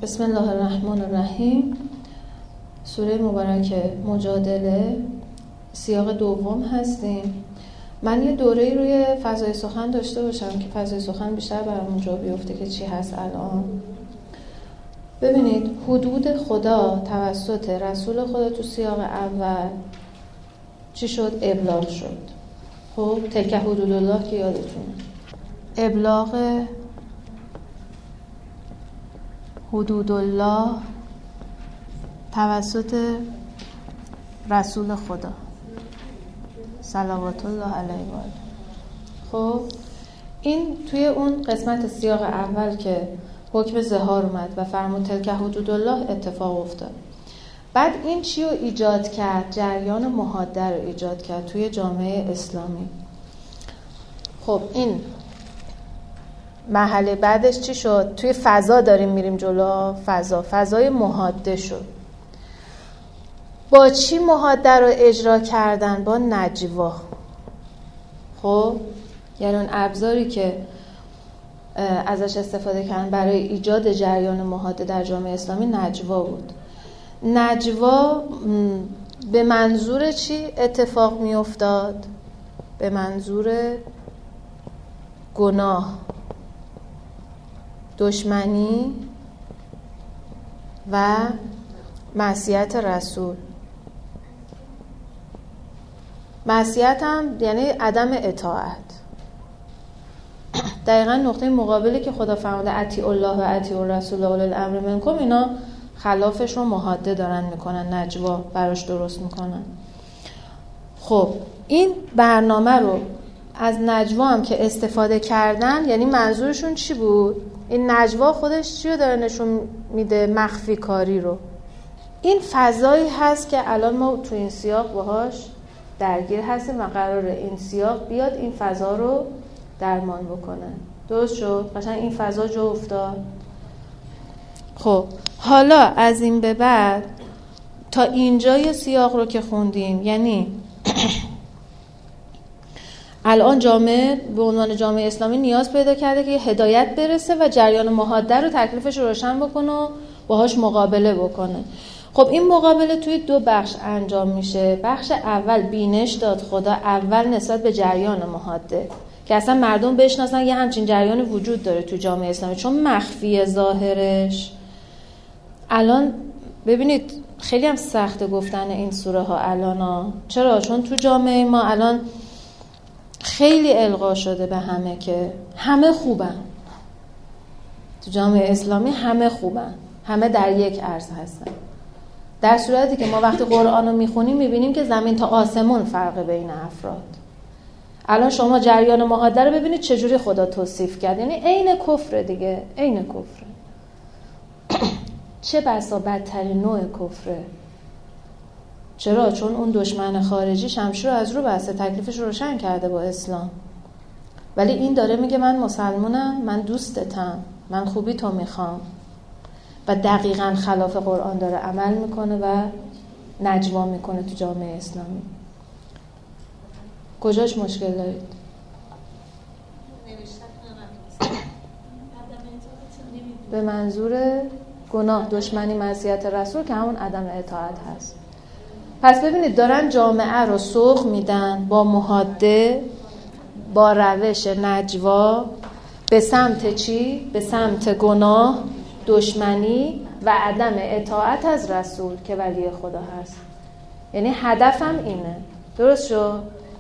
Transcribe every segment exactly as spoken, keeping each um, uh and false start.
بسم الله الرحمن الرحیم. سوره مبارکه مجادله، سیاق دوم هستیم. من یه دوره‌ای روی فضای سخن داشته باشم که فضای سخن بیشتر برامون جا بیفته که چی هست الان. ببینید حدود خدا توسط رسول خدا تو سیاق اول چی شد؟ ابلاغ شد. خب تلک حدود الله که یادتونه، ابلاغ حدود الله توسط رسول خدا صلوات الله علیه و آله. خب این توی اون قسمت سیاق اول که حکم ظهار اومد و فرمود تلک حدود الله اتفاق افتاد. بعد این چی رو ایجاد کرد؟ جریان محاده رو ایجاد کرد توی جامعه اسلامی. خب این مرحله بعدش چی شد؟ توی فضا داریم میریم جلو، فضا فضای محاده شد. با چی محاده رو اجرا کردن؟ با نجوا. خب یعنی اون ابزاری که ازش استفاده کردن برای ایجاد جریان محاده در جامعه اسلامی نجوا بود. نجوا به منظور چی اتفاق می افتاد؟ به منظور گناه، دشمنی و معصیت رسول. معصیت هم یعنی عدم اطاعت. دقیقا نقطه مقابلی که خدا فرموده اطیعوا الله و اطیعوا الرسول و اولی الامر منکم، اینا خلافش رو محاده دارن میکنن، نجوا براش درست میکنن. خب این برنامه رو از نجوا هم که استفاده کردن، یعنی منظورشون چی بود؟ این نجوا خودش چی رو داره نشون میده؟ مخفی کاری رو. این فضایی هست که الان ما تو این سیاق باهاش درگیر هستیم و قراره این سیاق بیاد این فضا رو درمان بکنه. درست شد؟ قشنگ این فضا جا افتاد. خب حالا از این به بعد تا اینجای سیاق رو که خوندیم، یعنی الان جامعه به عنوان جامعه اسلامی نیاز پیدا کرده که هدایت برسه و جریان محاده رو تکلیفش رو روشن بکنه و باهاش مقابله بکنه. خب این مقابله توی دو بخش انجام میشه. بخش اول بینش داد خدا اول نسبت به جریان محاده که اصلا مردم بشناسن یه همچین جریانی وجود داره تو جامعه اسلامی، چون مخفی ظاهرش. الان ببینید خیلی هم سخته گفتن این سوره ها الان ها. چرا؟ چون تو جامعه ما الان خیلی القا شده به همه که همه خوبن. تو جامعه اسلامی همه خوبن، همه در یک عرض هستن، در صورتی که ما وقتی قرآن رو میخونیم میبینیم که زمین تا آسمون فرق بین افراد. الان شما جریان محاده رو ببینید چجوری خدا توصیف کرد، یعنی عین کفر دیگه، عین کفر. چه بسا بدترین نوع کفره. چرا؟ چون اون دشمن خارجی شمشیر رو از رو بسته، تکلیفش رو روشن کرده با اسلام، ولی این داره میگه من مسلمانم، من دوستتم، من خوبی تو میخوام، و دقیقاً خلاف قرآن داره عمل میکنه و نجوا میکنه تو جامعه اسلامی. کجاش مشکل دارید؟ به منظور گناه، دشمنی، معصیت رسول که همون عدم اطاعت هست. پس ببینید دارن جامعه رو سوق میدن با محاده، با روش نجوا به سمت چی؟ به سمت گناه، دشمنی و عدم اطاعت از رسول که ولی خدا هست. یعنی هدفم اینه. درست شد؟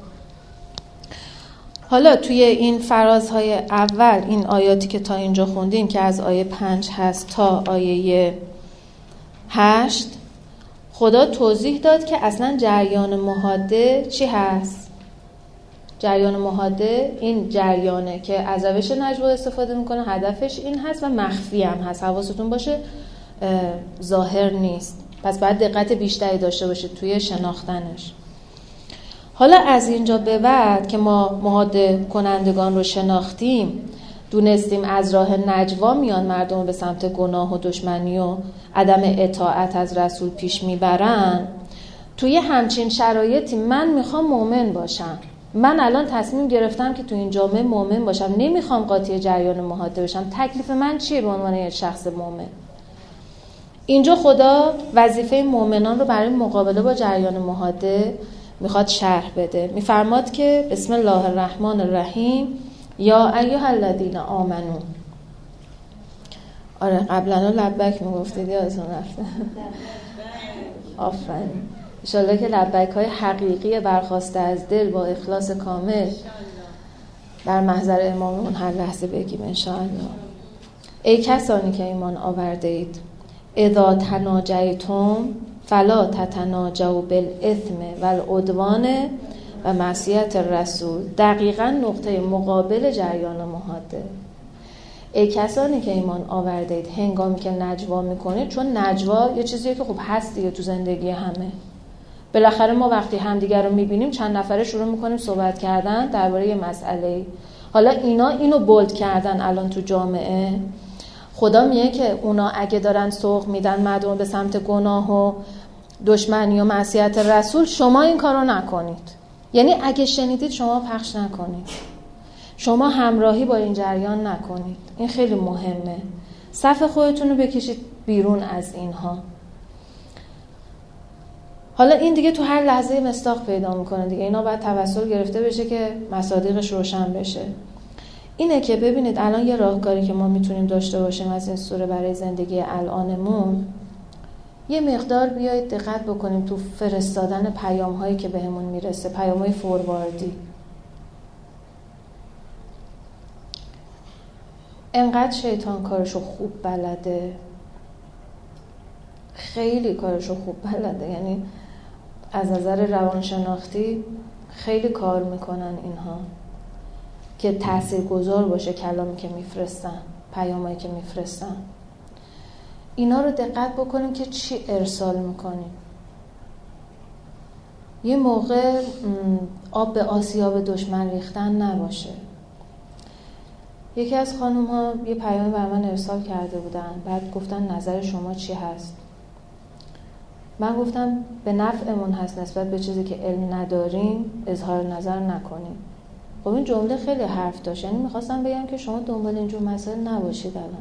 حالا توی این فرازهای اول، این آیاتی که تا اینجا خوندیم که از آیه پنج هست تا آیه هشت، خدا توضیح داد که اصلا جریان محاده چی هست. جریان محاده این جریانه که از روش نجوا استفاده میکنه، هدفش این هست و مخفی هم هست. حواستون باشه ظاهر نیست، پس باید دقت بیشتری داشته باشید توی شناختنش. حالا از اینجا به بعد که ما محاده کنندگان رو شناختیم، دونستیم از راه نجوا میان مردم به سمت گناه و دشمنی و عدم اطاعت از رسول پیش میبرن، توی همچین شرایطی من میخوام مؤمن باشم. من الان تصمیم گرفتم که تو این جامعه مؤمن باشم، نمیخوام قاطی جریان محاده بشم. تکلیف من چیه به عنوان یک شخص مؤمن؟ اینجا خدا وظیفه مؤمنان رو برای مقابله با جریان محاده میخواد شرح بده. میفرماد که بسم الله الرحمن الرحیم یا ایها الذین آمنو. آره قبلا لبک میگفتید یادتون رفته. آفرین. ان شاءالله که لبک های حقیقی برخواسته از دل با اخلاص کامل در محضر اماممون هر لحظه بگیم ان شاءالله. ای کسانی که ایمان آورده اید، اذا تناجیتم فلا تتناجوا بالاثم والعدوان و معصیت الرسول. دقیقاً نقطه مقابل جریان محاده. ای کسانی که ایمان آورده اید، هنگامی که نجوا میکنید، چون نجوا یه چیزیه که خب هست دیگه تو زندگی همه. بالاخره ما وقتی همدیگر رو میبینیم چند نفره شروع میکنیم صحبت کردن درباره یه مسئله. حالا اینا اینو بولد کردن الان تو جامعه. خدا میگه که اونا اگه دارن سوق میدن مردم به سمت گناه و دشمنی و معصیت رسول، شما این کارو نکنید. یعنی اگه شنیدید شما پخش نکنید، شما همراهی با این جریان نکنید. این خیلی مهمه. صف خودتون رو بکشید بیرون از اینها. حالا این دیگه تو هر لحظه مصداق پیدا میکنه دیگه. اینا باید توسل گرفته بشه که مصادیقش روشن بشه. اینه که ببینید الان یه راهکاری که ما میتونیم داشته باشیم از این سوره برای زندگی الانمون، یه مقدار بیایید دقت بکنیم تو فرستادن پیام هایی که بهمون میرسه، پیام های فورواردی. انقدر شیطان کارشو خوب بلده، خیلی کارشو خوب بلده، یعنی از نظر روانشناختی خیلی کار میکنن اینها که تاثیرگذار باشه کلامی که میفرستن، پیامایی که میفرستن. اینا رو دقت بکنیم که چی ارسال میکنیم. یه موقع آب به آسیاب دشمن ریختن نباشه. یکی از خانوم ها یه پیام بر من ارسال کرده بودن، بعد گفتن نظر شما چی هست؟ من گفتم به نفعمون هست نسبت به چیزی که علم نداریم اظهار نظر نکنیم. خب این جمله خیلی حرف داشت، یعنی میخواستم بگم که شما دنبال اینجور مسائل نباشید. الان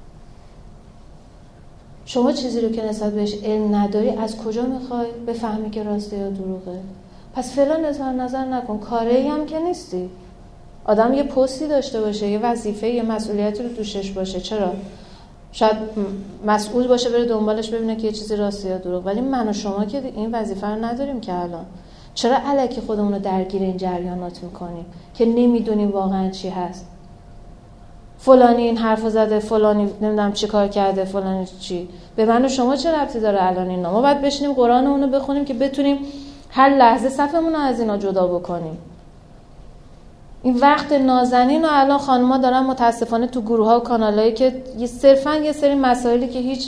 شما چیزی رو که نسبت بهش علم نداری از کجا میخوای بفهمی که راسته یا دروغه؟ پس فعلا اظهار نظر نکن. کاری هم که نیستی. آدم یه پستی داشته باشه، یه وظیفه، یه مسئولیتی رو دوشش باشه. چرا؟ شاید مسئول باشه بره دنبالش ببینه که یه چیزی راسته یا دروغ، ولی من و شما که این وظیفه رو نداریم که الان. چرا الکی خودمون رو درگیر این جریانات میکنیم که نمیدونیم واقعا چی هست؟ فلانی این حرفو زده، فلانی نمیدونم چی کار کرده، فلانی چی. به من و شما چه ربطی داره الان اینا؟ ما باید بشینیم قرآنمون رو بخونیم که بتونیم هر لحظه صفمون رو از اینا جدا بکنیم. این وقت نازنین و الان خانم‌ها دارن متاسفانه تو گروه‌ها و کانالایی که یه صرفاً یه سری مسائلی که هیچ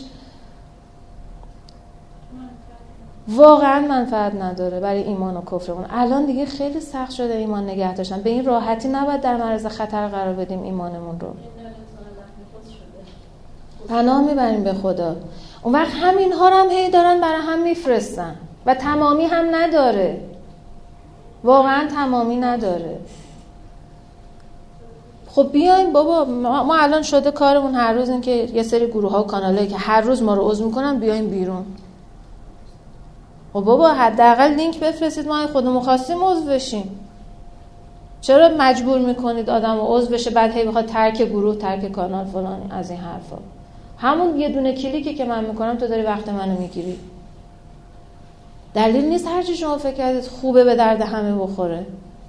واقعا منفعت نداره برای ایمان و کفرمون. الان دیگه خیلی سخت شده ایمان نگه داشتن. به این راحتی نباید در معرض خطر قرار بدیم ایمانمون رو. پناه میبریم به خدا. اون وقت همین ها رو هم هی دارن برای هم میفرستن و تمامی هم نداره. واقعا تمامی نداره. خب بیایم بابا، ما الان شده کارمون هر روز این که یه سری گروه ها و کانالایی که هر روز ما رو عضو میکنن بیایم بیرون. خب بابا حداقل لینک بفرستید، ما خودمون خواستیم عضو بشیم. چرا مجبور میکنید آدمو عضو بشه بعد هی بخواد ترک گروه، ترک کانال، فلان از این حرفا؟ همون یه دونه کلیکی که من میکنم تو داری وقت منو میگیری. دلیل نیست هر چی شما فکر کردید خوبه به درد همه بخوره.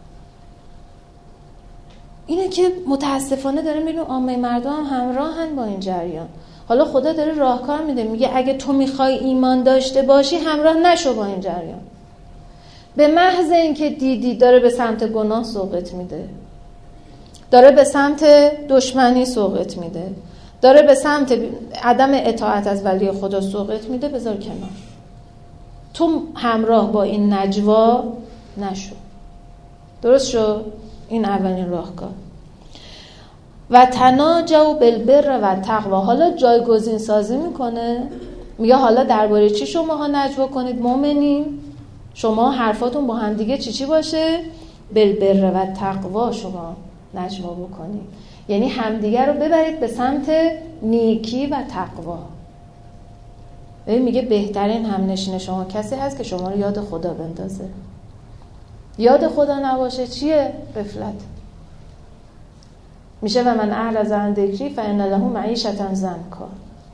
اینه که متاسفانه داره میبینیم عامه مردم هم همراهن با این جریان. حالا خدا داره راهکار میده، میگه اگه تو میخوای ایمان داشته باشی همراه نشو با این جریان. به محض اینکه دیدی داره به سمت گناه سوقت میده، داره به سمت دشمنی سوقت میده، داره به سمت عدم اطاعت از ولی خدا سوقت میده، بذار کنار. تو همراه با این نجوا نشو. درست شو؟ این اولین راهکار. و تناجوا بالبر و تقوا. حالا جایگزین سازی میکنه، میگه حالا درباره چی شماها نجوا کنید مؤمنین؟ شما حرفاتون با هم دیگه چی چی باشه؟ بالبر و تقوا شما نجوا بکنید. یعنی همدیگه رو ببرید به سمت نیکی و تقوا. ببین میگه بهترین همنشین شما کسی هست که شما رو یاد خدا بندازه. یاد خدا نباشه چیه؟ غفلت. میشه و من اعرض عن ذکری فان له معیشة ضنکا.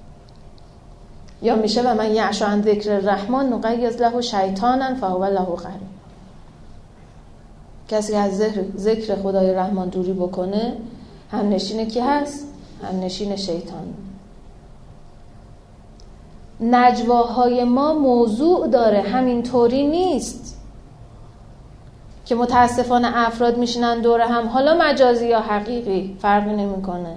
یا میشه و من یعش عن ذکر الرحمن نقیض له شیطانا فهو له قرین. کسی از ذکر ذکر خدای رحمان دوری بکنه همنشین کی هست؟ همنشین شیطان. نجواهای ما موضوع داره، همینطوری نیست که متاسفانه افراد میشینن دور هم، حالا مجازی یا حقیقی فرقی نمیکنه،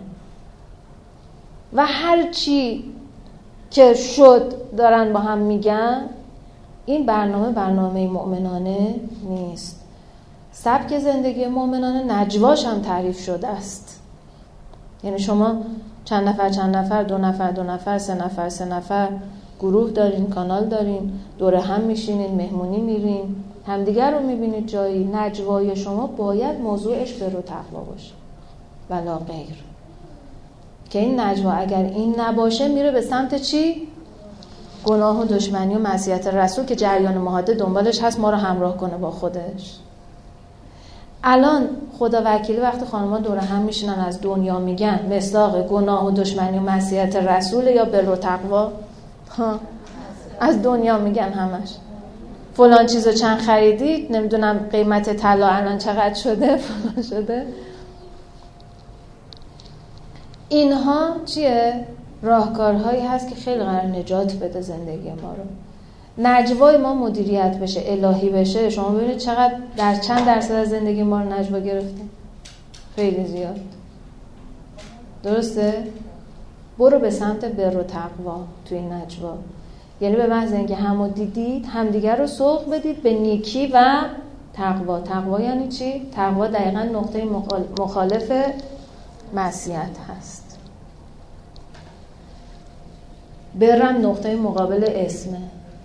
و هر چی که شد دارن با هم میگن. این برنامه برنامه مؤمنانه نیست. سبک زندگی مؤمنانه نجواش هم تعریف شده است. یعنی شما چند نفر چند نفر، دو نفر دو نفر، سه نفر سه نفر گروه دارین، کانال دارین، دور هم میشینین، مهمونی میرین، همدیگر رو میبینید جایی. نجوای شما باید موضوعش بر و تقوا باشه ولا غیر. که این نجوا اگر این نباشه میره به سمت چی؟ گناه و دشمنی و معصیت رسول که جریان ماده دنبالش هست ما رو همراه کنه با خودش. الان خدا وکیلی وقتی خانم‌ها دور هم میشینن از دنیا میگن مصداق گناه و دشمنی و معصیت رسول یا بر و تقوا؟ ها، از دنیا میگن همش. فلان چیزو چند خریدید، نمیدونم قیمت طلا الان چقدر شده، فلان شده. اینها چیه؟ راهکارهایی هست که خیلی قرار نجات بده زندگی ما رو. نجوای ما مدیریت بشه، الهی بشه. شما ببینید چقدر در چند درصد از زندگی ما رو نجوا گرفته؟ خیلی زیاد. درسته؟ برو به سمت بر و تقوا توی این نجوا. یعنی به محض اینکه همو دیدید همدیگر رو سوق بدید به نیکی و تقوا. تقوا یعنی چی؟ تقوا دقیقاً نقطه مخالف معصیت هست. برم نقطه مقابل اسمه.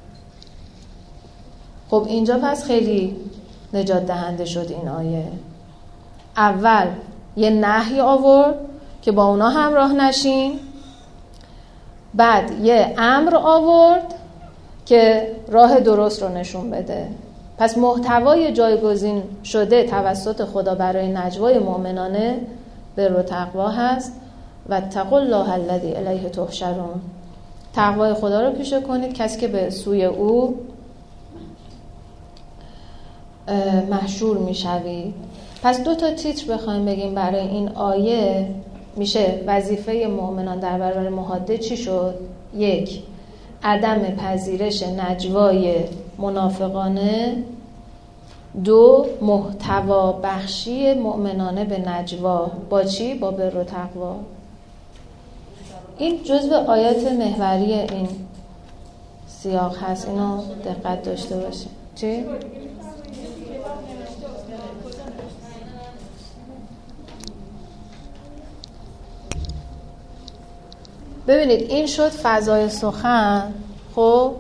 خب اینجا پس خیلی نجات دهنده شد این آیه. اول یه نهی آورد که با اونا همراه نشین، بعد یه امر آورد که راه درست رو نشون بده. پس محتوای جایگزین شده توسط خدا برای نجوای مؤمنانه بر و تقوا هست و اتقوا الله الذی الیه تحشرون. تقوای خدا رو پیشه کنید، کسی که به سوی او محشور میشوید. پس دو تا تیتر بخوایم بگیم برای این آیه، میشه وظیفه مؤمنان در برابر محاده چی شد؟ یک، عدم پذیرش نجوای منافقانه. دو، محتوا بخشی مؤمنانه به نجوا. با چی؟ با بر و تقوا. این جزء آیات محوری این سیاق هست، اینو دقت داشته باشید. چی؟ ببینید این شد فضای سخن. خب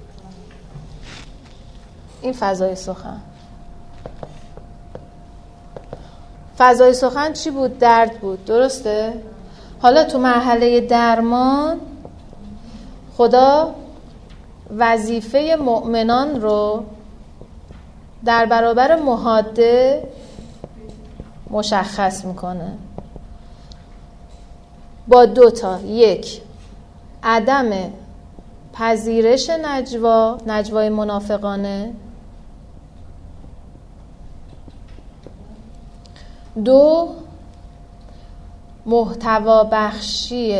این فضای سخن. فضای سخن چی بود؟ درد بود. درسته؟ حالا تو مرحله درمان خدا وظیفه مؤمنان رو در برابر محاده مشخص میکنه با دو تا. یک، عدم پذیرش نجوا، نجوای منافقانه. دو، محتوا بخشی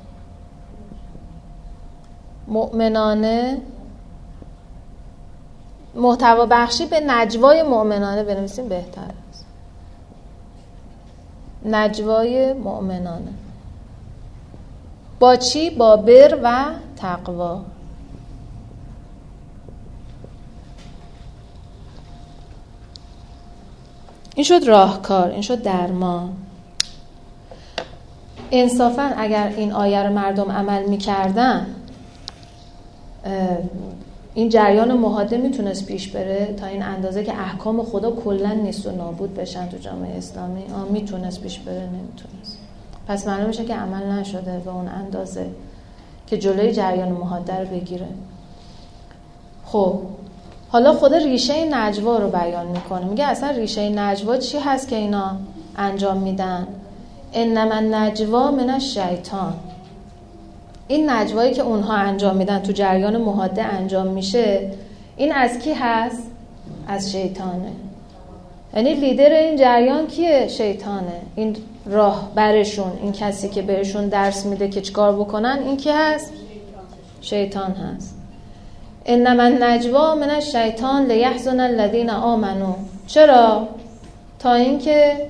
مؤمنانه، محتوا بخشی به نجوای مؤمنانه بنویسیم بهتر است. نجوای مؤمنانه با چی؟ با بر و تقوا. این شد راهکار، این شد درمان. انصافاً اگر این آیه رو مردم عمل می‌کردن این جریان محاده میتونست پیش بره تا این اندازه که احکام خدا کلاً نیست و نابود بشن تو جامعه اسلامی. آه میتونست پیش بره، نمیتونست. پس معلوم میشه که عمل نشده به اون اندازه که جلوی جریان ماده رو بگیره. خب حالا خود ریشه نجوا رو بیان میکنه، میگه اصلا ریشه نجوا چی هست که اینا انجام میدن؟ انما النجوا من الشیطان. این نجوایی که اونها انجام میدن تو جریان ماده انجام میشه، این از کی هست؟ از شیطانه. یعنی لیدر این جریان کیه؟ شیطانه. این راه برشون، این کسی که بهشون درس میده که چیکار بکنن، این کی هست؟ شیطان هست. انما النجوا من الشیطان لیحزن الذین آمنوا. چرا؟ تا اینکه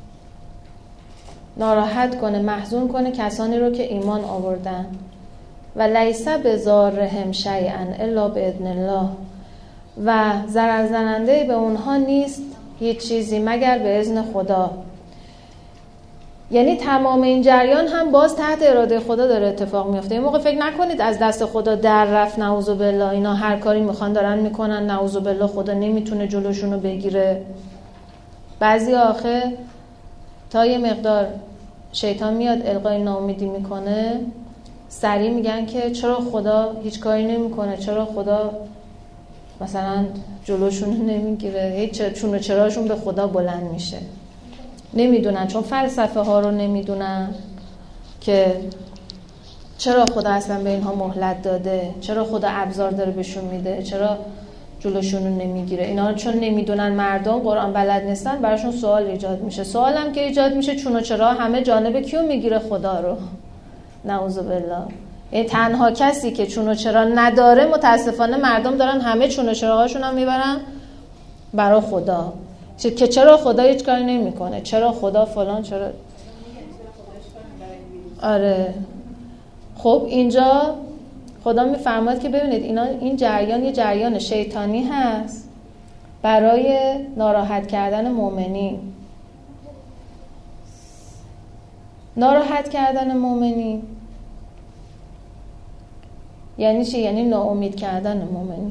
ناراحت کنه، محزون کنه کسانی رو که ایمان آوردن. و لیس بضارهم شیئا الا باذن الله. و ضرر زننده به اونها نیست هیچ چیزی مگر به اذن خدا. یعنی تمام این جریان هم باز تحت اراده خدا داره اتفاق میفته. این موقع فکر نکنید از دست خدا در رفت، نعوذ بالله، اینا هر کاری میخوان دارن میکنن، نعوذ بالله خدا نمیتونه جلوشون رو بگیره. بعضی آخه تا یه مقدار شیطان میاد القای ناامیدی میکنه، سریع میگن که چرا خدا هیچ کاری نمیکنه، چرا خدا مثلا جلوشون نمیگیره، هیچ چون و چراشون به خدا بلند میشه. نمیدونن، چون فلسفه ها رو نمیدونن که چرا خدا اصلا به اینها مهلت داده، چرا خدا ابزار داره بهشون میده، چرا جلوشون رو نمیگیره. اینا چون نمیدونن، مردم قرآن بلد نیستن، براشون سوال ایجاد میشه. سوال هم که ایجاد میشه، چون و چرا همه جانب کیو میگیره؟ خدا رو. نعوذ بالله. این تنها کسی که چون و چرا نداره، متاسفانه مردم دارن همه چون و چراهاشون هم میبرن برای خدا، که چرا خدا هیچ کاری نمیکنه، چرا خدا فلان، چرا. آره. خب اینجا خدا میفرماید که ببینید اینا، این جریان یه جریان شیطانی هست برای ناراحت کردن مؤمنین. ناراحت کردن مؤمنین یعنی چی؟ یعنی ناامید کردن مؤمنین.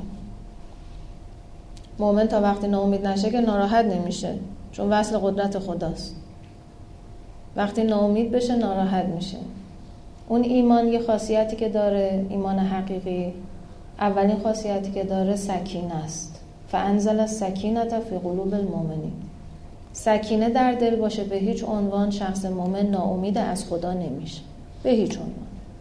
مؤمن تا وقتی ناامید نشه که ناراحت نمیشه، چون وصل قدرت خداست. وقتی ناامید بشه ناراحت میشه. اون ایمان یه خاصیتی که داره، ایمان حقیقی، اولین خاصیتی که داره سکینه است. فانزل السکینة فی قلوب المؤمنین. سکینه در دل باشه، به هیچ عنوان شخص مؤمن ناامید از خدا نمیشه، به هیچ عنوان.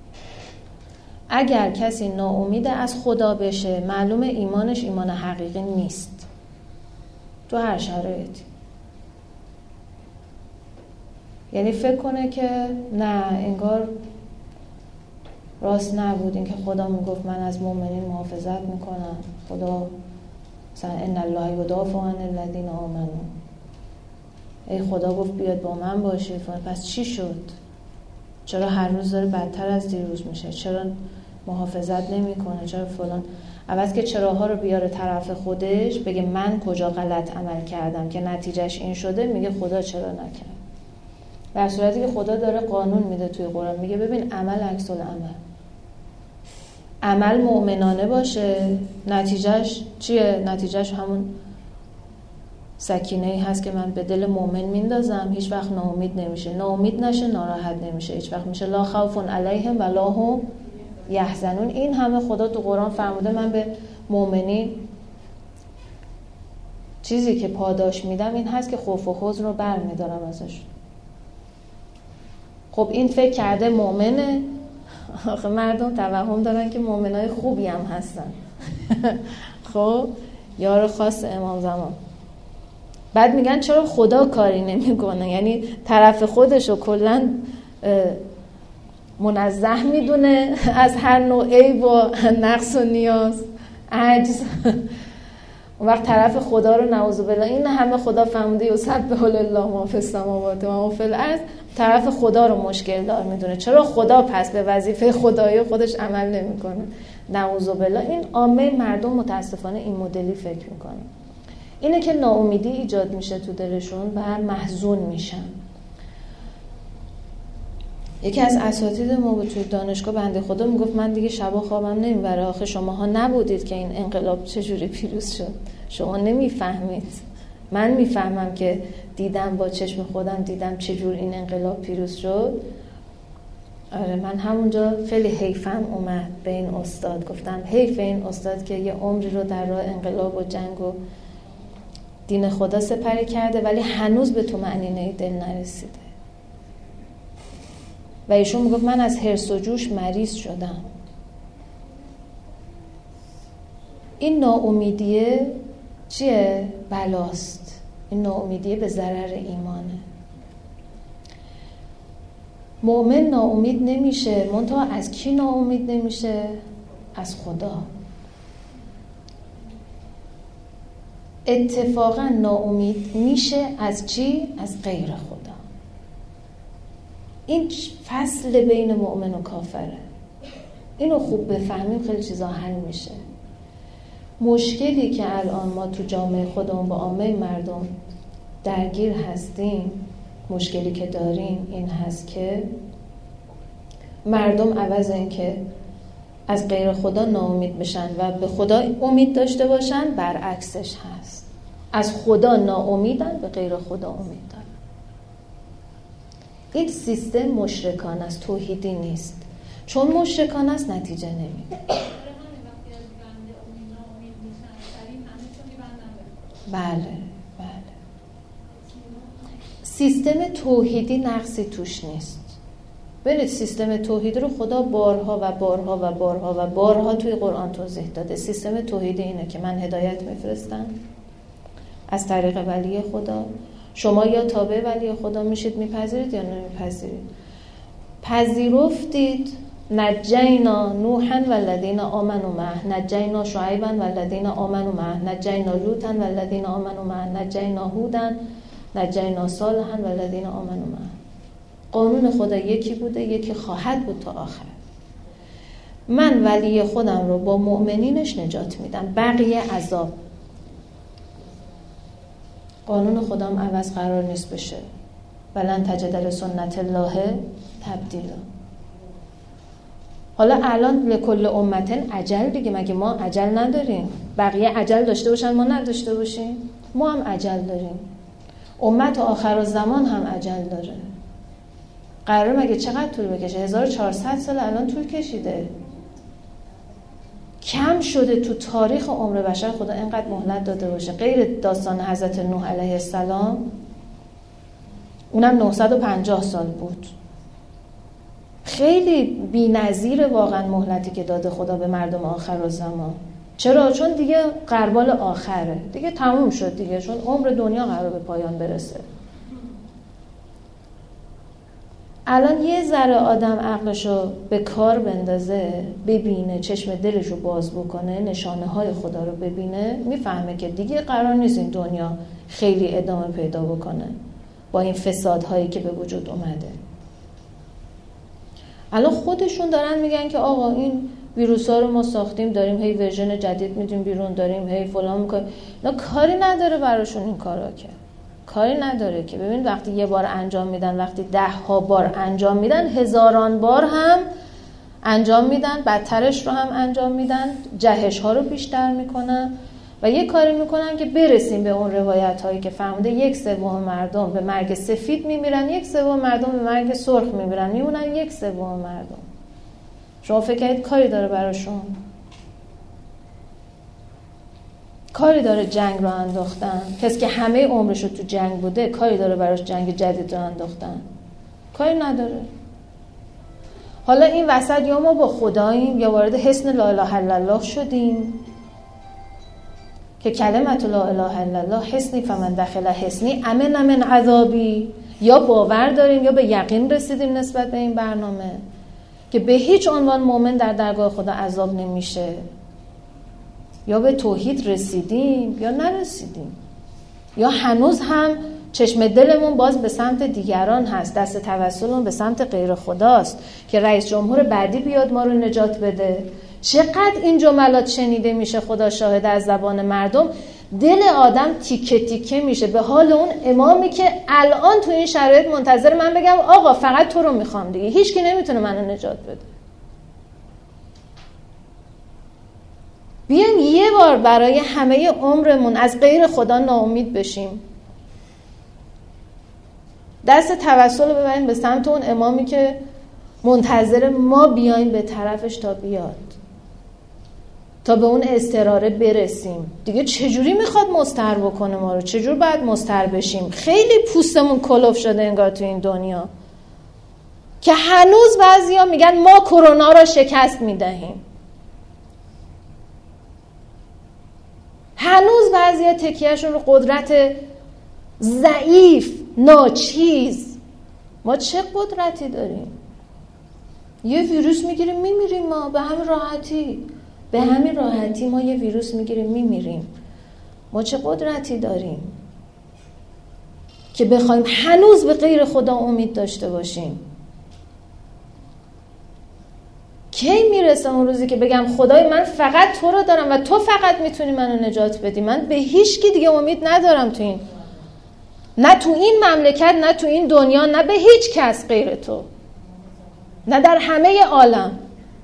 اگر کسی ناامید از خدا بشه، معلومه ایمانش ایمان حقیقی نیست تو هر شرایطی. یعنی فکر کنه که نه، انگار راست نبود این که خدا میگفت من از مؤمنین محافظت میکنم، خدا مثلا ان الله یدافع عن الذین آمنوا، ای خدا گفت بیاد با من باشید، پس چی شد؟ چرا هر روز داره بدتر از دیروز میشه؟ چرا محافظت نمیکنه؟ چرا فلان؟ عوض که چراها رو بیاره طرف خودش، بگه من کجا غلط عمل کردم که نتیجهش این شده، میگه خدا چرا نکرد. در صورتی که خدا داره قانون میده توی قرآن، میگه ببین عمل عکس العمل، عمل مؤمنانه باشه، نتیجهش چیه؟ نتیجهش همون سکینه‌ای هست که من به دل مؤمن میندازم، هیچ وقت ناامید نمیشه، ناامید نشه، ناراحت نمیشه، هیچ وقت میشه لا خوف علیهم ولا هم یحزنون. این همه خدا تو قرآن فرموده من به مؤمنین چیزی که پاداش میدم این هست که خوف و حزن رو برمیدارم ازش. خب این فکر کرده مؤمنه. آخه مردم توهم دارن که مؤمنای خوبی هم هستن. خب یار خاص امام زمان. بعد میگن چرا خدا کاری نمیکنه؟ یعنی طرف خودش رو کلا منزه میدونه از هر نوع عیب و نقص و نیاز، عجز. اون وقت طرف خدا رو نعوذ بالله، این همه خدا فهمیده یسبح لله ما فی السماوات و ما فی الارض، طرف خدا رو مشکل دار میدونه. چرا خدا پس به وظیفه خدایی خودش عمل نمیکنه؟ نعوذ بالله. این عامه مردم متاسفانه این مدلی فکر میکنه. اینه که ناامیدی ایجاد میشه تو دلشون و محزون میشن. یکی از اساتید ما بود توی دانشگاه، بنده خدا میگفت من دیگه شبا خوابم نمیبره. آخه شماها نبودید که این انقلاب چجوری پیروز شد، شما نمیفهمید. من میفهمم که دیدم، با چشم خودم دیدم چجور این انقلاب پیروز شد. آره من همونجا خیلی حیفم اومد به این استاد، گفتم حیف این استاد که یه عمری رو در راه انقلاب و جنگ و دین خدا سپری کرده ولی هنوز به طمأنینه دل نرسیده. و ایشون میگفت من از حرص و جوش مریض شدم. این ناامیدیه چیه؟ بلاست. این ناامیدیه به ضرر ایمانه. مؤمن ناامید نمیشه، منتها از کی ناامید نمیشه؟ از خدا. اتفاقا ناامید میشه از چی؟ از غیر خدا. این فصل بین مؤمن و کافره. اینو خوب بفهمیم خیلی چیزا حل میشه. مشکلی که الان ما تو جامعه خودمون با عامه مردم درگیر هستیم، مشکلی که داریم این هست که مردم عوض این که از غیر خدا ناامید بشن و به خدا امید داشته باشن، برعکسش هست. از خدا ناامیدن، به غیر خدا امید دارن. این سیستم مشرکان است، توحیدی نیست. چون مشرکان است نتیجه نمیده. بله بله. سیستم توحیدی نقصی توش نیست. ببینید سیستم توحیدی رو خدا بارها و بارها و بارها و بارها توی قرآن توضیح داده. سیستم توحیدی اینه که من هدایت میفرستم از طریق ولی خدا، شما یا تابع ولی خدا میشید، میپذیرید یا نمیپذیرید. پذیرفتید نجینا نوحا والذین آمنوا معه، نجینا شعیبا والذین آمنوا معه، نجینا لوطا والذین آمنوا معه، نجینا هودا نجینا صالحا والذین آمنوا معه. قانون خدا یکی بوده، یکی خواهد بود تا آخر. من ولی خودم رو با مؤمنینش نجات میدم، بقیه عذاب. قانون خدام عوض قرار نیست بشه. ولن تجد لسنت الله تبدیلا. حالا الان لکل امتن اجل دیگه، مگه ما اجل نداریم؟ بقیه اجل داشته باشن ما نداشته باشیم؟ ما هم اجل داریم. امت آخر الزمان هم اجل داره. قراره مگه چقدر طول بکشه؟ هزار و چهارصد سال الان طول کشیده. کم شده تو تاریخ عمر بشر خدا اینقدر مهلت داده باشه. غیر داستان حضرت نوح علیه السلام، اونم نهصد و پنجاه سال بود. خیلی بی‌نظیر واقعا مهلتی که داده خدا به مردم آخر الزمان. چرا؟ چون دیگه غربال آخره، دیگه تموم شد دیگه، چون عمر دنیا قرار به پایان برسه. الان یه ذره آدم عقلشو به کار بندازه، ببینه، چشم دلشو باز بکنه، نشانه های خدا رو ببینه، میفهمه که دیگه قرار نیست این دنیا خیلی ادامه پیدا بکنه با این فسادهایی که به وجود اومده. الان خودشون دارن میگن که آقا این ویروس ها رو ما ساختیم، داریم هی ورژن جدید میدیم بیرون، داریم هی فلان میکنیم. نه کاری نداره براشون این کارا، که کاری نداره که. ببین وقتی یه بار انجام میدن، وقتی ده ها بار انجام میدن، هزاران بار هم انجام میدن، بدترش رو هم انجام میدن، جهش ها رو بیشتر میکنن و یه کاری میکنن که برسیم به اون روایت هایی که فهمده یک سوم مردم به مرگ سفید میمیرن، یک سوم مردم به مرگ سرخ میمیرن، میمونن یک سوم مردم. شما فکر کنید کاری داره براشون؟ کاری داره جنگ رو انداختن؟ کسی که همه عمرش رو تو جنگ بوده کاری داره براش جنگ جدید رو انداختن؟ کاری نداره. حالا این وسط یا ما با خداییم یا وارد حصن لا اله الا الله شدیم که کلمت لا اله الا الله حصنی فمن دخل حصنی امن من عذابی. یا باور داریم یا به یقین رسیدیم نسبت به این برنامه که به هیچ عنوان مؤمن در درگاه خدا عذاب نمیشه، یا به توحید رسیدیم یا نرسیدیم، یا هنوز هم چشم دلمون باز به سمت دیگران هست، دست توسلمون به سمت غیر خداست که رئیس جمهور بعدی بیاد ما رو نجات بده. چقدر این جملات شنیده میشه، خدا شاهد، از زبان مردم دل آدم تیکه تیکه میشه به حال اون امامی که الان تو این شرایط منتظر من بگم آقا فقط تو رو میخوام دیگه، هیچ کی نمیتونه منو نجات بده. بیایم یه بار برای همه عمرمون از غیر خدا ناامید بشیم، دست توسل رو ببریم به سمت اون امامی که منتظر ما بیایم به طرفش تا بیاد، تا به اون استراره برسیم. دیگه چجوری میخواد مضطر بکنه ما رو؟ چجور باید مضطر بشیم؟ خیلی پوستمون کلوف شده انگار تو این دنیا که هنوز بعضیا میگن ما کرونا رو شکست میدهیم. هنوز بعضیا تکیهشون رو قدرت ضعیف، ناچیز. ما چه قدرتی داریم؟ یه ویروس میگیریم میمیریم، ما به همین راحتی به همین راحتی ما یه ویروس میگیریم میمیریم. ما چه قدرتی داریم که بخوایم هنوز به غیر خدا امید داشته باشیم؟ کی میرسه اون روزی که بگم خدای من فقط تو رو دارم و تو فقط میتونی منو نجات بدی، من به هیچ کی دیگه امید ندارم تو این، نه تو این مملکت، نه تو این دنیا، نه به هیچ کس غیر تو، نه در همه عالم.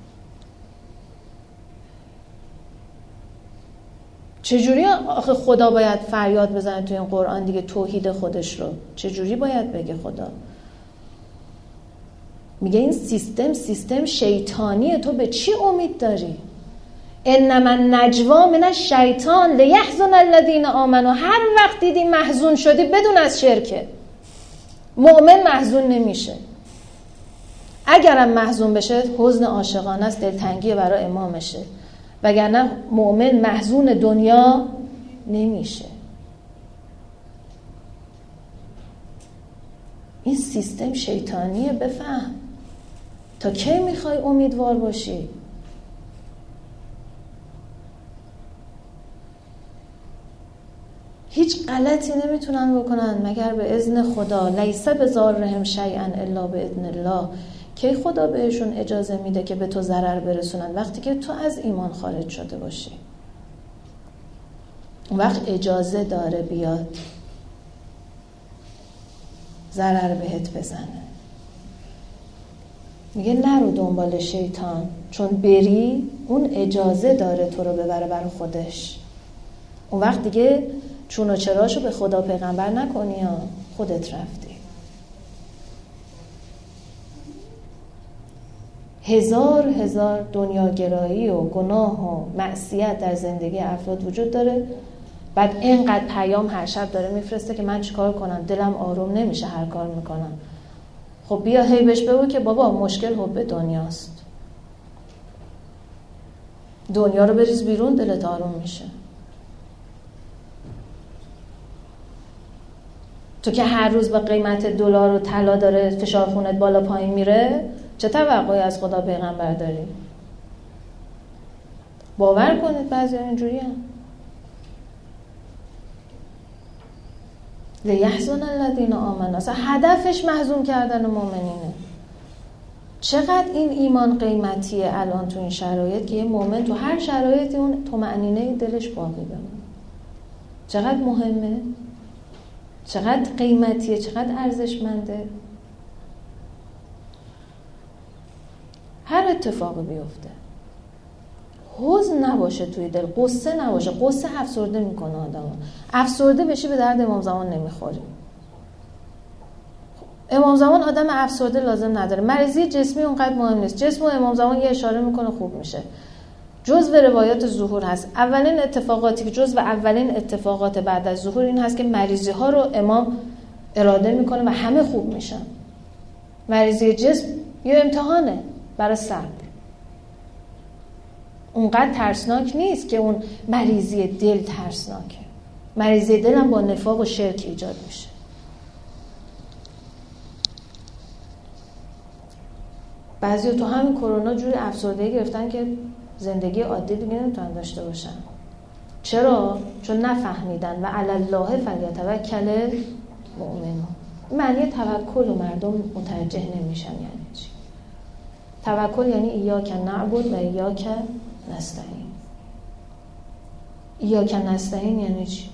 چجوری آخه خدا باید فریاد بزنه تو این قرآن دیگه توحید خودش رو؟ چجوری باید بگه خدا؟ میگه این سیستم سیستم شیطانیه، تو به چی امید داری؟ انما النجوا من الشیطان لیحزن الذین آمنوا. هر وقت دیدی محزون شدی بدون از شرکه. مؤمن محزون نمیشه. اگرم محزون بشه حزن عاشقانه است، دلتنگی برای امامشه، وگرنه مؤمن محزون دنیا نمیشه. این سیستم شیطانیه، بفهم. تا کی میخوای امیدوار باشی؟ هیچ غلطی نمیتونن بکنن مگر به اذن خدا. لیس بضارهم شیئا الا باذن الله. کی خدا بهشون اجازه میده که به تو ضرر برسونن؟ وقتی که تو از ایمان خارج شده باشی، اون وقت اجازه داره بیاد ضرر بهت بزنه. میگه نرو دنبال شیطان، چون بری اون اجازه داره تو رو ببره برای خودش. اون وقت دیگه چون و چراشو به خدا پیغمبر نکنی ها، خودت رفتی. هزار هزار دنیاگرایی و گناه و معصیت در زندگی افراد وجود داره، بعد اینقدر پیام هر شب داره میفرسته که من چیکار کنم؟ دلم آروم نمیشه هر کار میکنم. خب بیا هی بهش بگو که بابا مشکل حب دنیاست، دنیا رو بریز بیرون دلت آروم میشه. تو که هر روز با قیمت دلار و طلا داره فشار خونت بالا پایین میره، چه توقعی از خدا پیغمبر داری؟ باور کنید بعضی اینجوری هم. لیحزن الذین آمنوا. اصلا هدفش محزون کردن مؤمنینه. چقدر این ایمان قیمتیه الان تو این شرایط که یه مؤمن تو هر شرایطی اون طمأنینه دلش باقی بمونه. چقدر مهمه، چقدر قیمتیه، چقدر ارزشمنده. هر اتفاقی بیفته حزن نباشه توی دل، قصه نباشه. قصه افسرده میکنه آدمو. افسرده بشی به درد امام زمان نمیخوری. امام زمان آدم افسرده لازم نداره. مریضی جسمی اونقدر مهم نیست. جسم و امام زمان یه اشاره میکنه خوب میشه. جزء روایات ظهور هست. اولین اتفاقاتی که جزء اولین اتفاقات بعد از ظهور این هست که مریضی ها رو امام اراده میکنه و همه خوب میشن. مریضی جسم یه امتحانه برای صبر. اونقدر ترسناک نیست که اون مریضی دل ترسناکه. مریضی دل هم با نفاق و شرک ایجاد میشه. بعضی تو همین کرونا جوری افسردگی گرفتن که زندگی عادی دیگه نمیتونن داشته باشن. چرا؟ چون نفهمیدن و علی الله فلیتوکل المؤمنون. معنی توکل و مردم متوجه نمیشن یعنی چی. توکل یعنی ایاک نعبد و ایاک نستعین. ایاک نستعین یعنی چی؟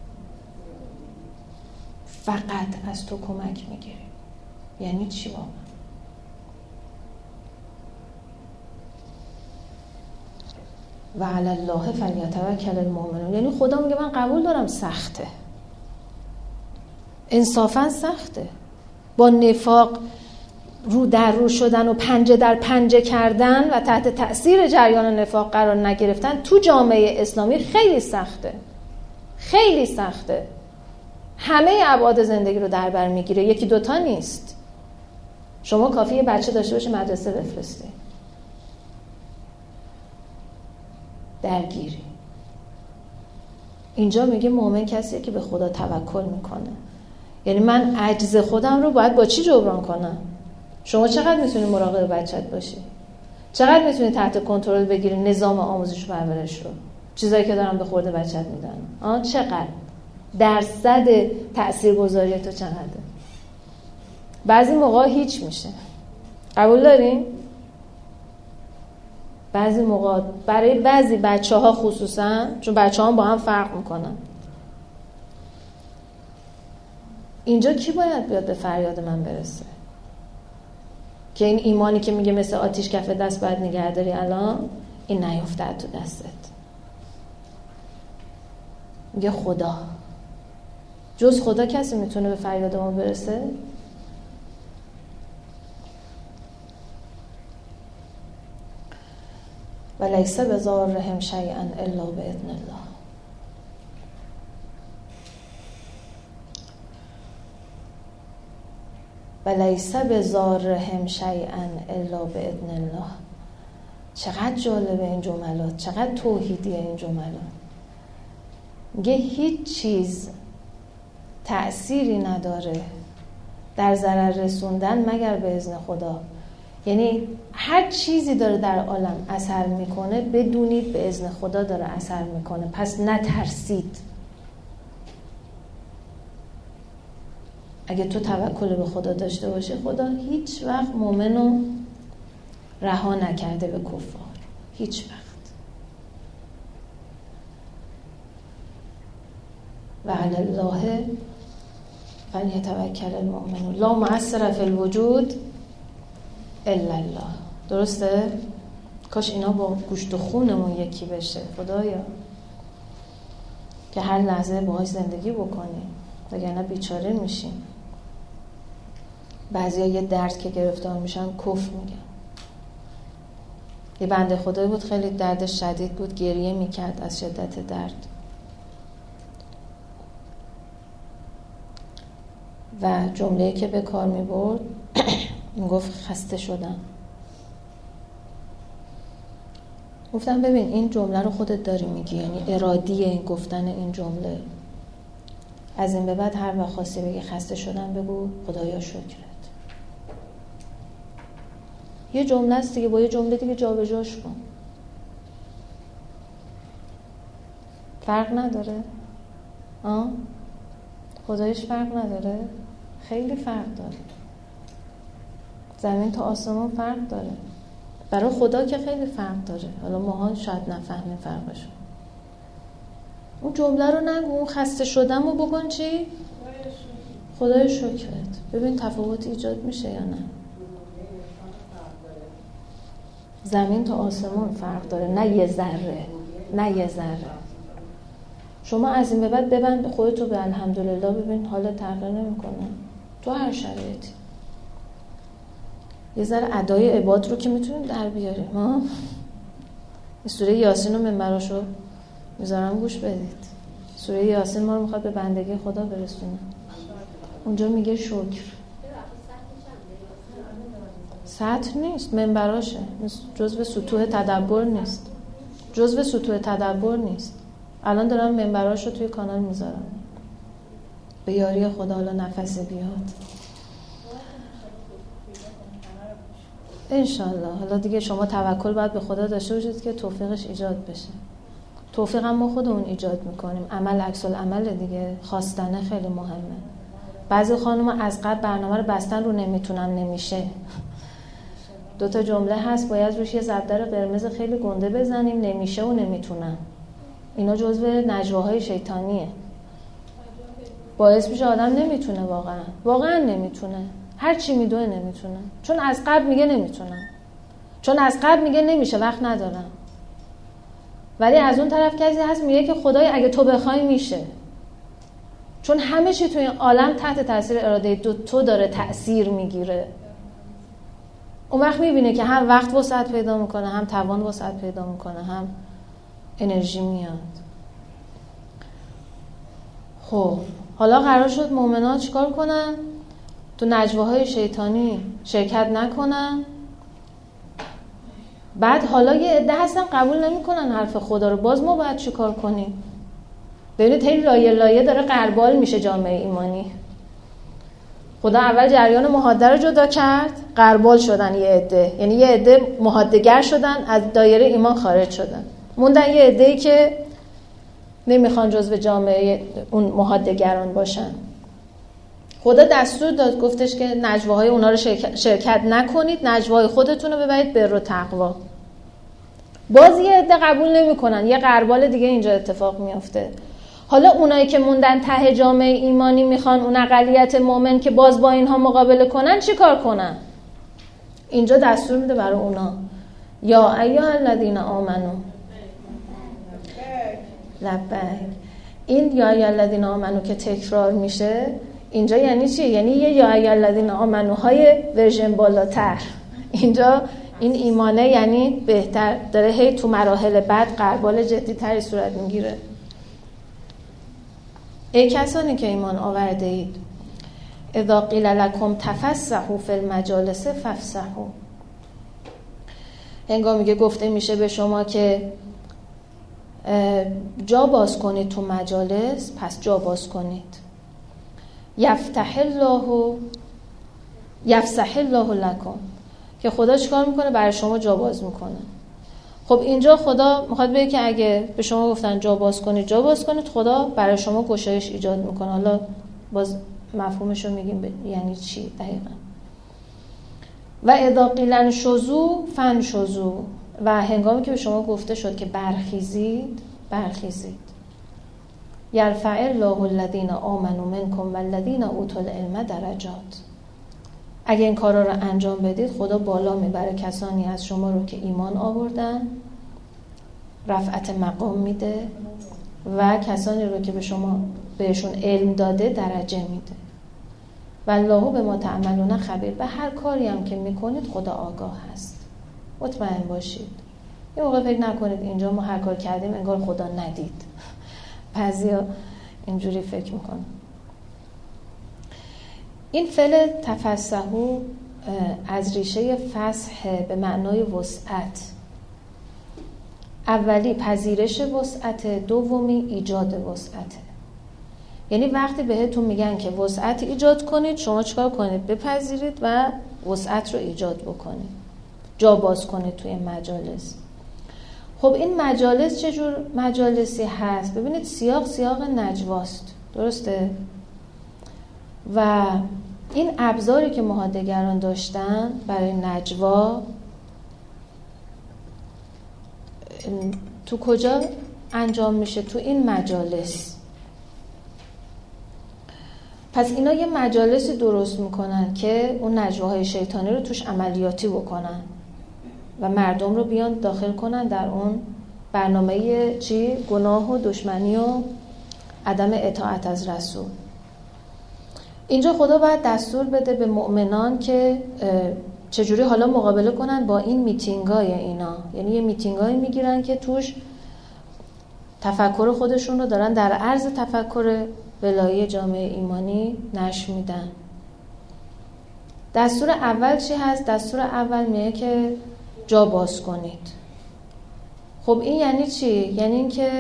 فقط از تو کمک میگیریم. یعنی چی واقعا؟ و علی الله فلیتوکل المؤمنون یعنی خدا میگه من قبول دارم سخته، انصافا سخته، با نفاق رو در رو شدن و پنجه در پنجه کردن و تحت تأثیر جریان نفاق قرار نگرفتن تو جامعه اسلامی خیلی سخته، خیلی سخته. همه ابعاد زندگی رو در بر میگیره، یکی دوتا نیست. شما کافیه بچه داشته باشه مدرسه بفرستی، درگیری. اینجا میگه مؤمن کسیه که به خدا توکل میکنه. یعنی من عجز خودم رو باید با چی جبران کنم؟ شما چقدر میتونی مراقب بچت باشی؟ چقدر میتونی تحت کنترل بگیری نظام آموزش و پرورش رو؟ چیزایی که دارن به خورد بچت میدن. آه چقدر؟ درصد تاثیرگذاری تو چقدره؟ بعضی موقع هیچ میشه. قبول دارین؟ بعضی موقع برای بعضی بچه‌ها خصوصا، چون بچه‌ها با هم فرق میکنن. اینجا کی باید بیاد به فریاد من برسه؟ که این ایمانی که میگه مثل آتیش کف دست باید نگه داری الان، این نیفته تو دستت. میگه خدا. جز خدا کسی میتونه به فریاد ما برسه؟ ولیس بضارهم شیئا الا باذن الله. ولیس بضارهم شیئا الا باذن الله. چقدر جالبه این جملات، چقدر توحیدیه این جملات. میگه هیچ چیز تأثیری نداره در ضرر رسوندن مگر به اذن خدا. یعنی هر چیزی داره در عالم اثر میکنه بدونید به اذن خدا داره اثر میکنه، پس نترسید. اگه تو توکل به خدا داشته باشی، خدا هیچ وقت مؤمنو رها نکرده به کفار، هیچ وقت. و علی الله فلیتوکل المؤمنون. لا مؤثر فی الوجود الا الله. درسته؟ کاش اینا با گوشت و خونمون یکی بشه خدایا، که هر لحظه باهاش زندگی بکنیم، وگرنه بیچاره میشیم. بعضیا یه درد که گرفتار میشن کفر میگن. یه بنده خدایی بود خیلی دردش شدید بود، گریه میکرد از شدت درد و جمله‌ای که به کار میبرد میگفت خسته شدم. گفتم ببین این جمله رو خودت داری میگی، یعنی ارادیه این گفتن این جمله. از این به بعد هر وقت خواستی بگی خسته شدم بگو خدایا شکرت. یه جمله است دیگه، با یه جمله دیگه جابجاش کن. فرق نداره؟ آه؟ خدایش فرق نداره؟ خیلی فرق داره. زمین تا آسمان فرق داره. برای خدا که خیلی فرق داره. حالا ماها شاید نفهمیم فرقشو. اون جمله رو نگو، اون خسته شدم رو بکن چی؟ خدای شکرت. ببین تفاوت ایجاد میشه یا نه؟ زمین تا آسمان فرق داره، نه یه ذره، نه یه ذره. شما از این به بعد ببند خودتو به الحمدلله، ببین حالت تغییر نمیکنه تو هر شرایطی. یه ذره ادای عباد رو که میتونیم در بیاریم ها. سوره یاسین رو منبراشو میذارم گوش بدید. سوره یاسین ما رو میخواد به بندگی خدا برسونه. اونجا میگه شکر. سطح نیست، منبراشه، جزء سطوح تدبر نیست، جزء سطوح تدبر نیست. الان دارم منبراشو توی کانال میذارم. به یاری خدا حالا نفس بیاد انشالله. حالا دیگه شما توکل باید به خدا داشته باشید که توفیقش ایجاد بشه. توفیق هم ما خودمون ایجاد میکنیم، عمل عکس العمل دیگه. خواستنه خیلی مهمه. بعضی خانوما از قبل برنامه رو بستن رو نمیتونم نمیشه. دو تا جمله هست باید روش یه زبدر قرمز خیلی گنده بزنیم، نمیشه و نمیتونم. اینا جزو نجواهای شیطانیه، باعث میشه آدم نمیتونه، واقعا واقعا نمیتونه، هر چی میدونه نمیتونه، چون از قبل میگه نمیتونم، چون از قبل میگه نمیشه، وقت ندارم. ولی از اون طرف کسی هست میگه که خدای اگه تو بخوای میشه، چون همه چی توی این عالم تحت تاثیر اراده تو, تو داره تأثیر میگیره. اون وقت میبینه که هم وقت وسعت پیدا میکنه، هم توان وسعت پیدا میکنه، هم انرژی میاد. خب حالا قرار شد مؤمنان چیکار کنن؟ تو نجواهای شیطانی شرکت نکنن. بعد حالا یه عده هستن قبول نمیکنن حرف خدا رو. باز ما باید چیکار کنیم؟ ببینید هی لایه لایه داره غربال میشه جامعه ایمانی. خدا اول جریان مهاده رو جدا کرد، غربال شدن یه عده، یعنی یه عده مهاده‌گر شدن، از دایره ایمان خارج شدن. موندن یه عده‌ای که نمیخوان جزو جامعه اون مهاده‌گران باشن. خدا دستور داد، گفتش که نجواهای اونا رو شرکت نکنید، نجواهای خودتون رو ببرید بر و تقوا. باز یه عده قبول نمیکنن، یه غربال دیگه اینجا اتفاق میفته. حالا اونایی که موندن ته جامعه ایمانی میخوان اون اقلیت مؤمن که باز با اینها مقابله کنن چی کار کنن؟ اینجا دستور میده برای اونا یا ایها الذین آمنو لبیک. این یا ایها الذین آمنو که تکرار میشه اینجا یعنی چی؟ یعنی یه یا ایها الذین آمنو های ورژن بالاتر. اینجا این ایمانه یعنی بهتر، داره هی تو مراحل بعد غربال جدی تری صورت میگیره. ای کسانی که ایمان آورده اید، اذا قیل لکم تفسحوا فی المجالس فافسحوا. هنگامی که گفته میشه به شما که جا باز کنید تو مجالس، پس جا باز کنید. یفتح الله یفسح الله لکم، که خدا چیکار میکنه؟ برای شما جا باز میکنه. خب اینجا خدا میخواد بگه که اگه به شما گفتن جا باز کنید جا باز کنید، خدا برای شما گشایش ایجاد میکنه. حالا باز مفهومش رو میگیم ب... یعنی چی دقیقا. و اذا قیل انشزوا فانشزوا، و هنگامی که به شما گفته شد که برخیزید برخیزید. یرفع الله الذین آمنوا منکم والذین اوتوا العلم درجات. اگه این کارا رو انجام بدید خدا بالا میبره کسانی از شما رو که ایمان آوردن، رفعت مقام میده، و کسانی رو که به شما بهشون علم داده درجه میده. والله بما تعملون خبیر. به هر کاری هم که میکنید خدا آگاه هست، مطمئن باشید. یه موقع فکر نکنید اینجا ما هر کار کردیم انگار خدا ندید. بعضیا اینجوری فکر میکنن. این فعل تفسحوا از ریشه فسح به معنای وسعت. اولی پذیرش وسعت، دومی ایجاد وسعت. یعنی وقتی بهتون میگن که وسعت ایجاد کنید، شما چیکار کنید؟ بپذیرید و وسعت رو ایجاد بکنید، جا باز کنید توی مجالس. خب این مجالس چجور مجالسی هست؟ ببینید سیاق سیاق نجواست، درسته؟ و این ابزاری که مهاده‌گران داشتن برای نجوا تو کجا انجام میشه؟ تو این مجالس. پس اینا یه مجالسی درست میکنن که اون نجواهای شیطانی رو توش عملیاتی بکنن و مردم رو بیان داخل کنن در اون برنامه چی؟ گناه و دشمنی و عدم اطاعت از رسول. اینجا خدا باید دستور بده به مؤمنان که چجوری حالا مقابله کنن با این میتینگای اینا. یعنی یه میتینگای میگیرن که توش تفکر خودشون رو دارن در عرض تفکر ولایی جامعه ایمانی نشر میدن. دستور اول چی هست؟ دستور اول میگه که جا باز کنید. خب این یعنی چی؟ یعنی این که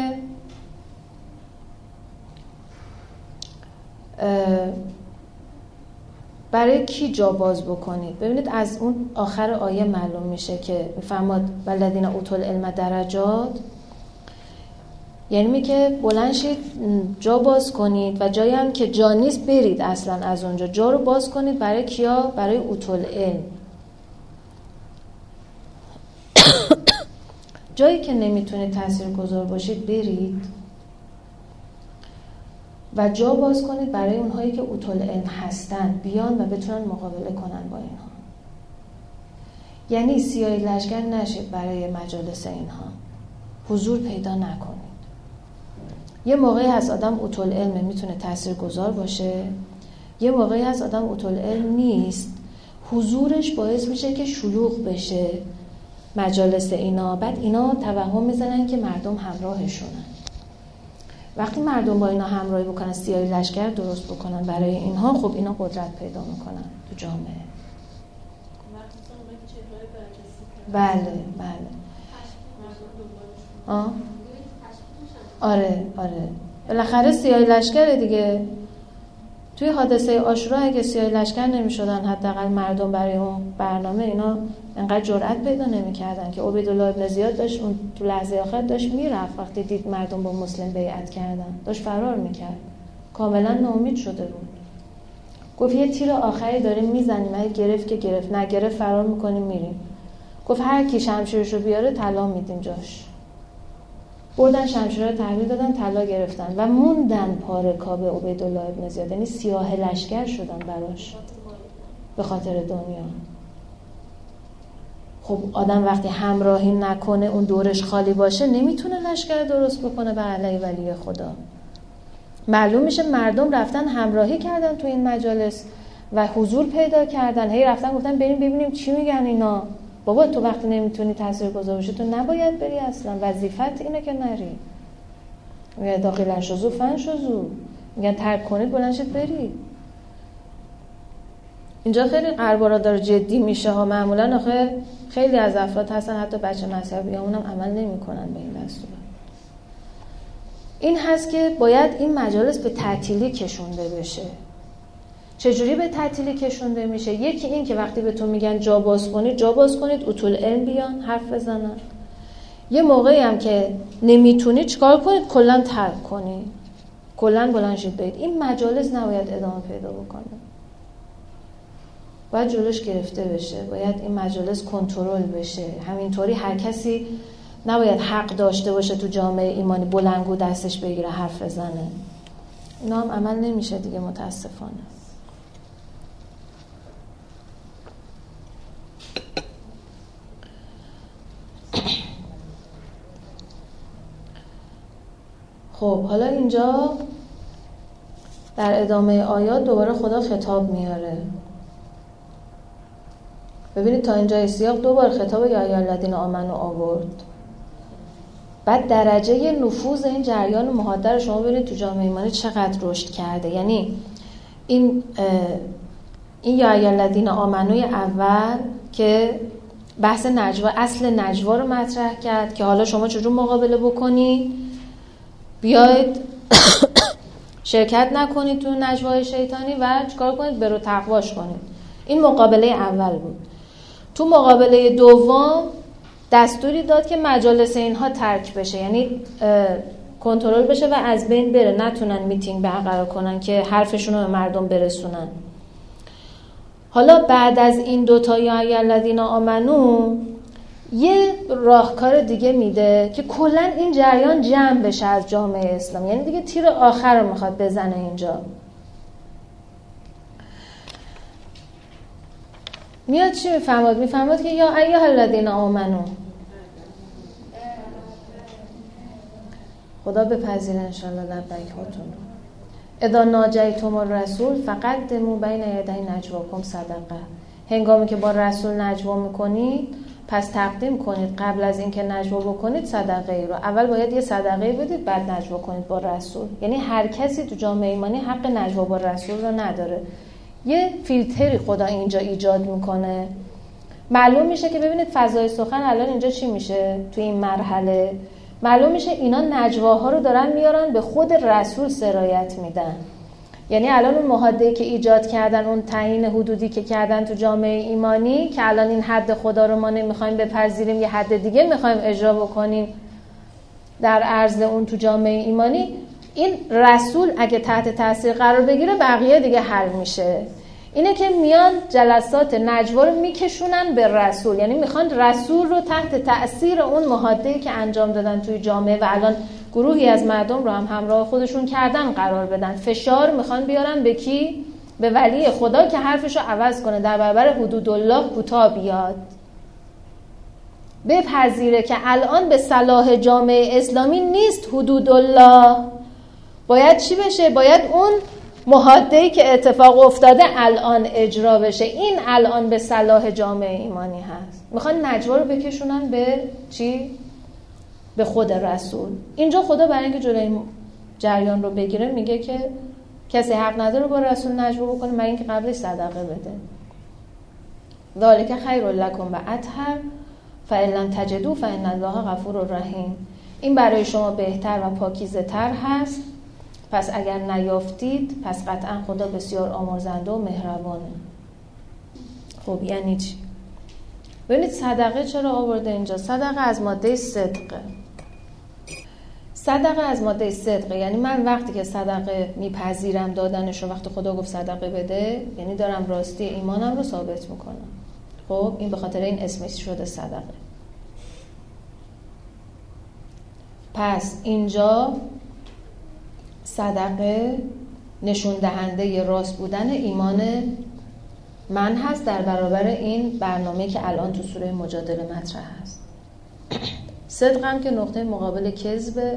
برای کی جا باز بکنید؟ ببینید از اون آخر آیه معلوم میشه که میفرماد والذین اوتوا العلم درجات، یعنی میگه بلند شید جا باز کنید و جایی هم که جا نیست برید اصلا از اونجا. جا رو باز کنید برای کیا؟ برای اوتوا العلم. جایی که نمیتونید تاثیرگذار باشید برید و جا باز کنید برای اونهایی که اوتوا العلم هستن، بیان و بتونن مقابله کنن با اینها. یعنی سیاهی لشکر نشید برای مجالس اینها، حضور پیدا نکنید. یه موقعی هست آدم اوتوا العلم میتونه تاثیرگذار باشه، یه موقعی هست آدم اوتوا العلم نیست، حضورش باعث میشه که شلوغ بشه مجالس اینا. بعد اینا توهم میزنن که مردم همراهشونن. وقتی مردم با اینا همراهی بکنن، سیاهی لشکر درست بکنن برای اینها، خب اینا قدرت پیدا میکنن تو جامعه. بله بله. آه؟ آره آره. بالاخره سیاهی لشکر دیگه. توی حادثه عاشورا اگه سیاهی لشکر نمیشدن، حداقل مردم برای اون برنامه اینا انقدر جرأت پیدا نمیکردن که عبیدالله ابن زیاد داشت اون تو لحظه آخر داشت میرفت. وقتی دید مردم با مسلم بیعت کردن داشت فرار میکرد، کاملا ناامید شده بود. گفت یه تیر آخری داریم میزنیم، اگه گرفت که گرفت، نگرفت فرار میکنیم میریم. گفت هر کی شمشیرشو بیاره طلا میدیم جاش. بردن شمشیر رو تحویل دادن، طلا گرفتن و موندن پاره کابه عبیدالله ابن زیاد، یعنی سیاه لشکر شدن براش به خاطر دنیا. خب آدم وقتی همراهی نکنه، اون دورش خالی باشه، نمیتونه لشکر درست بکنه به علیه ولی خدا. معلوم میشه مردم رفتن همراهی کردن تو این مجالس و حضور پیدا کردن، هی رفتن گفتن بریم ببینیم چی میگن اینا. بابا تو وقتی نمیتونی تاثیرگذار باشی تو نباید بری، اصلا وظیفت اینه که نری. میگه داخلن شزو فن شزو، میگن ترک کنید بلند شید برید. اینجا خیلی قربارا داره جدی میشه ها. معمولا آخه خیلی از افراد هستن حتی بچه مذهبیامون هم عمل نمیکنن به این دستور. این هست که باید این مجالس به تعطیلی کشونده بشه. چجوری به تعطیلی کشونده میشه؟ یکی این که وقتی بهتون میگن جا باز کنید، جا باز کنید، اطول علم بیان حرف بزنن. یه موقعی هم که نمیتونید چیکار کنید؟ کلا ترک کنید، کلا بلند شید برید. این مجالس نباید ادامه پیدا بکنه، باید جلوش گرفته بشه، باید این مجالس کنترل بشه. همینطوری هر کسی نباید حق داشته باشه تو جامعه ایمانی بلنگو دستش بگیره حرف بزنه. اینا هم عمل نمیشه دیگه متاسفانه. خب حالا اینجا در ادامه آیات دوباره خدا خطاب میاره. ببینید تا اینجای سیاق دوباره خطاب یا ایها الذین آمنو آورد. بعد درجه نفوذ این جریان مهاده رو شما ببینید تو جامعه ایمانی چقدر رشد کرده. یعنی این این یا ایها الذین آمنوی اول که بحث نجوا، اصل نجوا رو مطرح کرد که حالا شما چجور مقابله بکنی، بیاید شرکت نکنید تو نجوای شیطانی و چیکار کنید؟ برو تقواش کنید. این مقابله اول بود. تو مقابله دوم دستوری داد که مجالس اینها ترک بشه، یعنی کنترل بشه و از بین بره، نتونن میتینگ برقرار کنن که حرفشون رو به مردم برسونن. حالا بعد از این دوتا یا ایها الذین آمنو یه راهکار دیگه میده که کلا این جریان جمع بشه از جامعه اسلام، یعنی دیگه تیر آخر رو میخواد بزنه اینجا. میاد چی میفهمد؟ میفهمد که یا ایها الذین آمنو، خدا بپذیره انشالله لبیک هاتون، اذا ناجیتم الرسول فقدموا بین یدی نجواکم صدقه. هنگامی که با رسول نجوا میکنید پس تقدیم کنید قبل از اینکه نجوا بکنید صدقه ای رو. اول باید یه صدقه بدید بعد نجوا کنید با رسول. یعنی هر کسی تو جامعه ایمانی حق نجوا با رسول رو نداره. یه فیلتری خدا اینجا ایجاد میکنه. معلوم میشه که ببینید فضای سخن الان اینجا چی میشه تو این مرحله. معلوم میشه اینا نجواها رو دارن میارن به خود رسول سرایت میدن. یعنی الان اون محادثه‌ای که ایجاد کردن، اون تعیین حدودی که کردن تو جامعه ایمانی که الان این حد خدا رو ما نمیخوایم بپذیریم، یه حد دیگه میخوایم اجرا بکنیم در عرض اون تو جامعه ایمانی، این رسول اگه تحت تاثیر قرار بگیره بقیه دیگه حل میشه. اینه که میان جلسات نجوا رو میکشونن به رسول، یعنی میخوان رسول رو تحت تأثیر اون محادثه‌ای که انجام دادن توی جامعه و الان گروهی از مردم رو هم همراه خودشون کردن قرار بدن. فشار میخوان بیارن به کی؟ به ولی خدا که حرفشو عوض کنه، در برابر حدود الله کوتاه بیاد، بپذیره که الان به صلاح جامعه اسلامی نیست حدود الله. باید چی بشه؟ باید اون محاده‌ای که اتفاق افتاده الان اجرا بشه. این الان به صلاح جامعه ایمانی هست. میخوان نجوا رو بکشونن به چی؟ به خود رسول. اینجا خدا برای اینکه جلوی این جریان رو بگیره میگه که کسی حق نداره با رسول نجوا بکنه مگر اینکه قبلش صدقه بده. ذالک خیر لکم و اطهر فإن لم تجدوا فإن الله غفور رحیم. این برای شما بهتر و پاکیزه تر هست، پس اگر نیافتید پس قطعا خدا بسیار آمرزنده و مهربانه. خب یعنی چی؟ ببینید صدقه چرا آورده اینجا؟ صدقه از ماده صدقه. صدقه از ماده صدقه یعنی من وقتی که صدقه میپذیرم دادنش رو، وقتی خدا گفت صدقه بده، یعنی دارم راستی ایمانم رو ثابت میکنم. خب این به خاطر این اسمش شده صدقه. پس اینجا صدقه نشون دهنده راست بودن ایمان من هست در برابر این برنامه که الان تو سوره مجادله مطرح هست. صدق هم که نقطه مقابل کذبه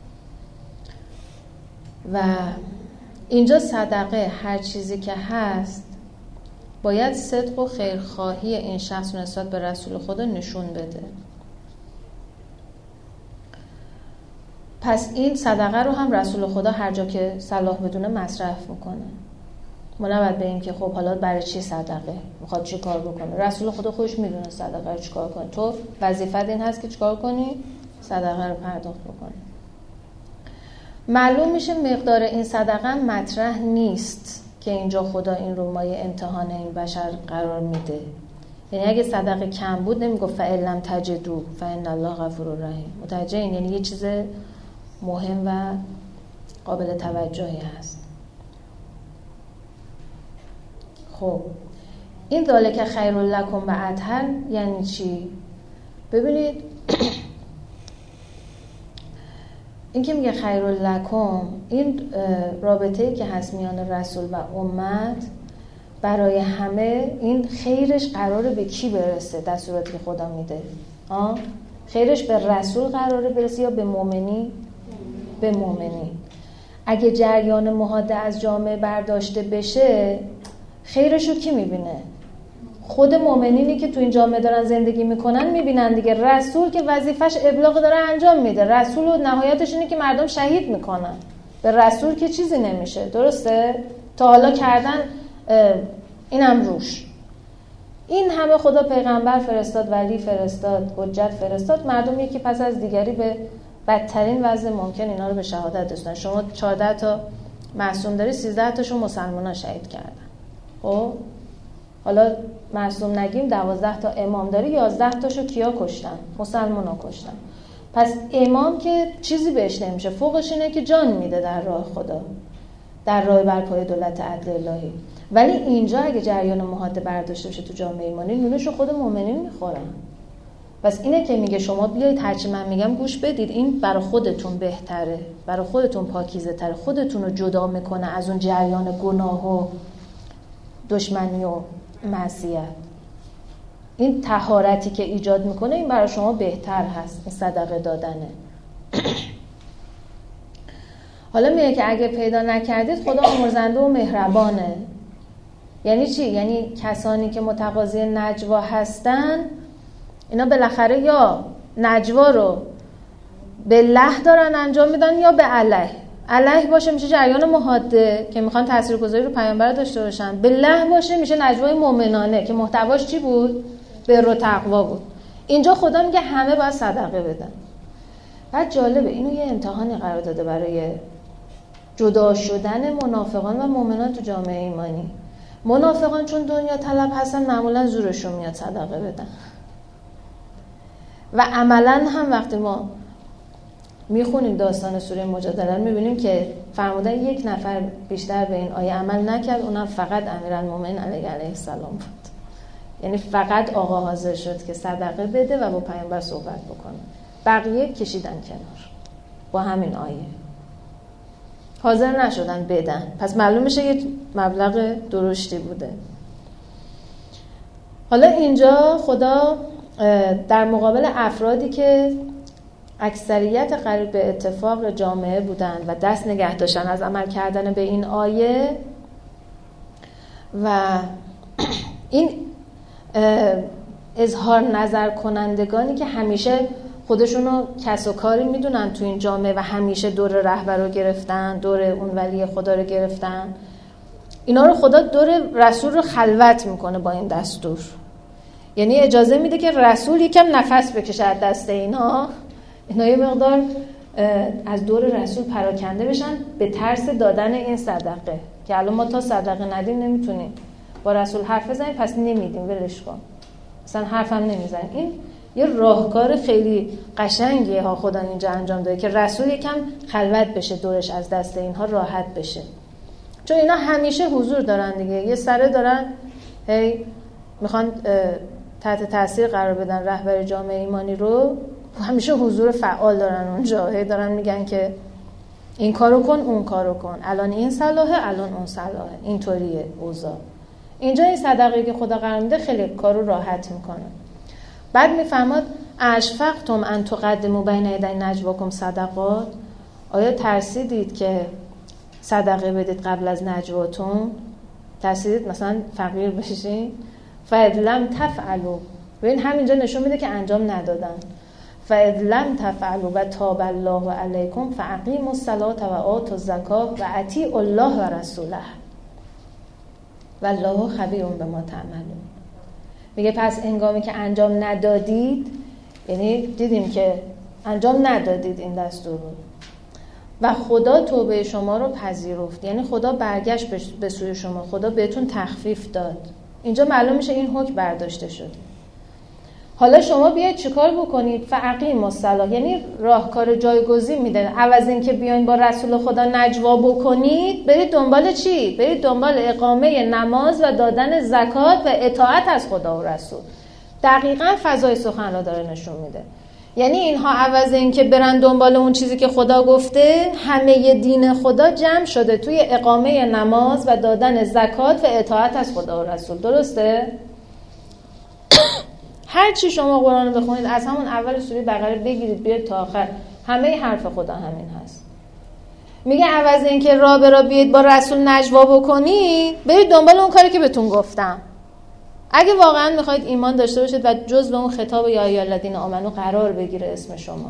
و اینجا صدقه هر چیزی که هست باید صدق و خیرخواهی این شخص نسبت به رسول خدا نشون بده. پس این صدقه رو هم رسول خدا هر جا که صلاح بدونه مصرف میکنه. ما نباید بگیم که خب حالا برای چی صدقه میخواد چی کار بکنه. رسول خدا خودش میدونه صدقه رو چی کار کنه. تو وظیفت این هست که چی کار کنی؟ صدقه رو پرداخت بکنی. معلوم میشه مقدار این صدقه مطرح نیست که اینجا خدا این رو مایه امتحان این بشر قرار میده. یعنی اگه صدقه کم بود نمیگفت فإن لم تجدوا فإن الله غفور رحیم. متوجه این؟ یعنی یه چیز مهم و قابل توجهی هست. خب این ذالک خیر لکم و اطهر یعنی چی؟ ببینید این که میگه خیر لکم، این رابطه‌ای که هست میان رسول و امت برای همه این خیرش قراره به کی برسه در صورتی که خدا میده؟ آه؟ خیرش به رسول قراره برسه یا به مؤمنی؟ به مؤمنی. اگه جریان محاده از جامعه برداشته بشه خیرشو کی میبینه؟ خود مؤمنینی که تو این جامعه دارن زندگی میکنن میبینن دیگه. رسول که وظیفش ابلاغ داره انجام میده. رسول و نهایتش اینه که مردم شهید میکنن. به رسول که چیزی نمیشه. درسته؟ تا حالا کردن اینم روش. این همه خدا پیغمبر فرستاد، ولی فرستاد، حجت فرستاد، مردم یکی پس از دیگری به بدترین وضع ممکن اینا رو به شهادت رسوندن. شما چهارده تا معصوم داری، سیزده تاشون مسلمان‌ها شهید کردن. خب حالا معصوم نگیم دوازده تا امام داری، یازده تاشو کیا کشتن؟ مسلمان‌ها کشتن. پس امام که چیزی بهش نمیشه، فوقش اینه که جان میده در راه خدا، در راه برپای دولت عدل الهی. ولی اینجا اگه جریان محاده برداشته بشه تو جامعه ایمانی، نونشو خود مؤمنین میخورن. پس اینه که میگه شما بیایید هرچی من میگم گوش بدید، این برای خودتون بهتره، برای خودتون پاکیزه تره، خودتون رو جدا میکنه از اون جریان گناه و دشمنی و معصیت. این طهارتی که ایجاد میکنه این برای شما بهتر هست، این صدقه دادنه. حالا میگه که اگه پیدا نکردید خدا آمرزنده و مهربانه. یعنی چی؟ یعنی کسانی که متقاضی نجوا هستن اینا بالاخره یا نجوا رو به له دارن انجام میدن یا به علیه. علیه باشه میشه جریان محاده که میخوان تاثیرگذاری رو پیامبر داشته باشن، به له باشه میشه نجوای مؤمنانه که محتواش چی بود؟ بر و تقوا بود. اینجا خدا میگه همه باید صدقه بدن. بعد جالبه اینو یه امتحانی قرار داده برای جدا شدن منافقان و مؤمنان تو جامعه ایمانی. منافقان چون دنیا طلب هستن معمولا زورشون میاد صدقه بدن و عملا هم وقتی ما میخونیم داستان سوره مجادله میبینیم که فرمودن یک نفر بیشتر به این آیه عمل نکرد، اونم فقط امیرالمومنین علیه علیه السلام بود. یعنی فقط آقا حاضر شد که صدقه بده و با پیامبر صحبت بکنه، بقیه کشیدن کنار با همین آیه، حاضر نشدن بدن. پس معلوم میشه یه مبلغ درشتی بوده. حالا اینجا خدا در مقابل افرادی که اکثریت قریب به اتفاق جامعه بودن و دست نگه داشتن از عمل کردن به این آیه و این اظهار نظر کنندگانی که همیشه خودشونو کس و کاری میدونن تو این جامعه و همیشه دور رهبر رو گرفتن، دور اون ولی خدا رو گرفتن، اینا رو خدا دور رسول رو خلوت میکنه با این دستور. یعنی اجازه میده که رسول یکم نفس بکشه از دست اینا، اینا یه مقدار از دور رسول پراکنده بشن به ترس دادن این صدقه که الان ما تا صدقه ندیم نمیتونیم با رسول حرف بزنیم، پس نمیدیم، ولش کن، اصلا حرفم نمیزنیم. این یه راهکار خیلی قشنگیه ها خدا اینجا انجام داده که رسول یکم خلوت بشه، دورش از دست اینها راحت بشه، چون اینا همیشه حضور دارن دیگه، یه سره دارن هی میخوان تحت تاثیر قرار بدن رهبر جامعه ایمانی رو، همیشه حضور فعال دارن اونجا، هی دارن میگن که این کارو کن اون کارو کن، الان این صلاحه الان اون صلاحه، اینطوریه اوضاع. اینجا این صدقه که خدا قرار میده خیلی کارو راحت میکنه. بعد میفرماد اشفقتم ان تقدموا بین یدی نجواکم صدقات، آیا ترسیدید که صدقه بدید قبل از نجواتون؟ ترسیدید مثلا فقیر بشین؟ فاذ لم تفعلوا، ببین همینجا نشون میده که انجام ندادن. فاذ لم تفعلوا و تاب الله علیکم فاقیموا الصلاة و آتوا الزکاة و اطیعوا الله و رسوله والله خبیر بما تعملون. میگه پس هنگامی که انجام ندادید، یعنی دیدیم که انجام ندادید این دستور رو و خدا توبه شما رو پذیرفت، یعنی خدا برگشت به سوی شما، خدا بهتون تخفیف داد، اینجا معلوم میشه این حکم برداشته شد. حالا شما بیاید چیکار بکنید؟ فاقیموا الصلاة، یعنی راهکار جایگزین میده. عوض اینکه بیاین با رسول خدا نجوا بکنید، برید دنبال چی؟ برید دنبال اقامه نماز و دادن زکات و اطاعت از خدا و رسول. دقیقاً فضای سخن را داره نشون میده. یعنی اینها عوض اینکه برن دنبال اون چیزی که خدا گفته، همه دین خدا جمع شده توی اقامه نماز و دادن زکات و اطاعت از خدا و رسول. درسته؟ هر چی شما قرآن رو بخونید، از همون اول سوره بقره بگیرید بیاید تا آخر، همه حرف خدا همین هست. میگه عوض اینکه راه به راه بیاید با رسول نجوا بکنید، برید دنبال اون کاری که بهتون گفتم. اگه واقعا میخواید ایمان داشته باشید و جز به اون خطاب یا ایها الذین آمنو قرار بگیره اسم شما،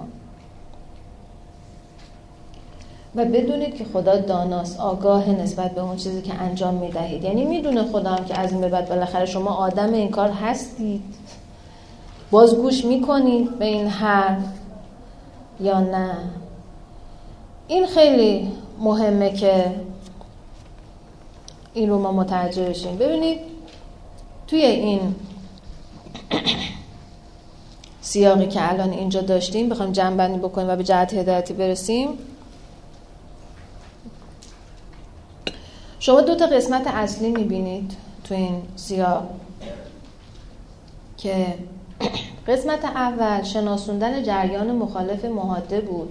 و بدونید که خدا داناست، آگاه نسبت به اون چیزی که انجام میدهید. یعنی میدونه خدا هم که از این به بعد بالاخره شما آدم این کار هستید، باز گوش میکنید به این حرف یا نه. این خیلی مهمه که این رو ما متوجه بشیم. ببینید توی این سیاقی که الان اینجا داشتیم بخوایم جمع‌بندی بکنیم و به جهت هدایتی برسیم، شما دو تا قسمت اصلی میبینید تو این سیاق که قسمت اول شناسوندن جریان مخالف محاده بود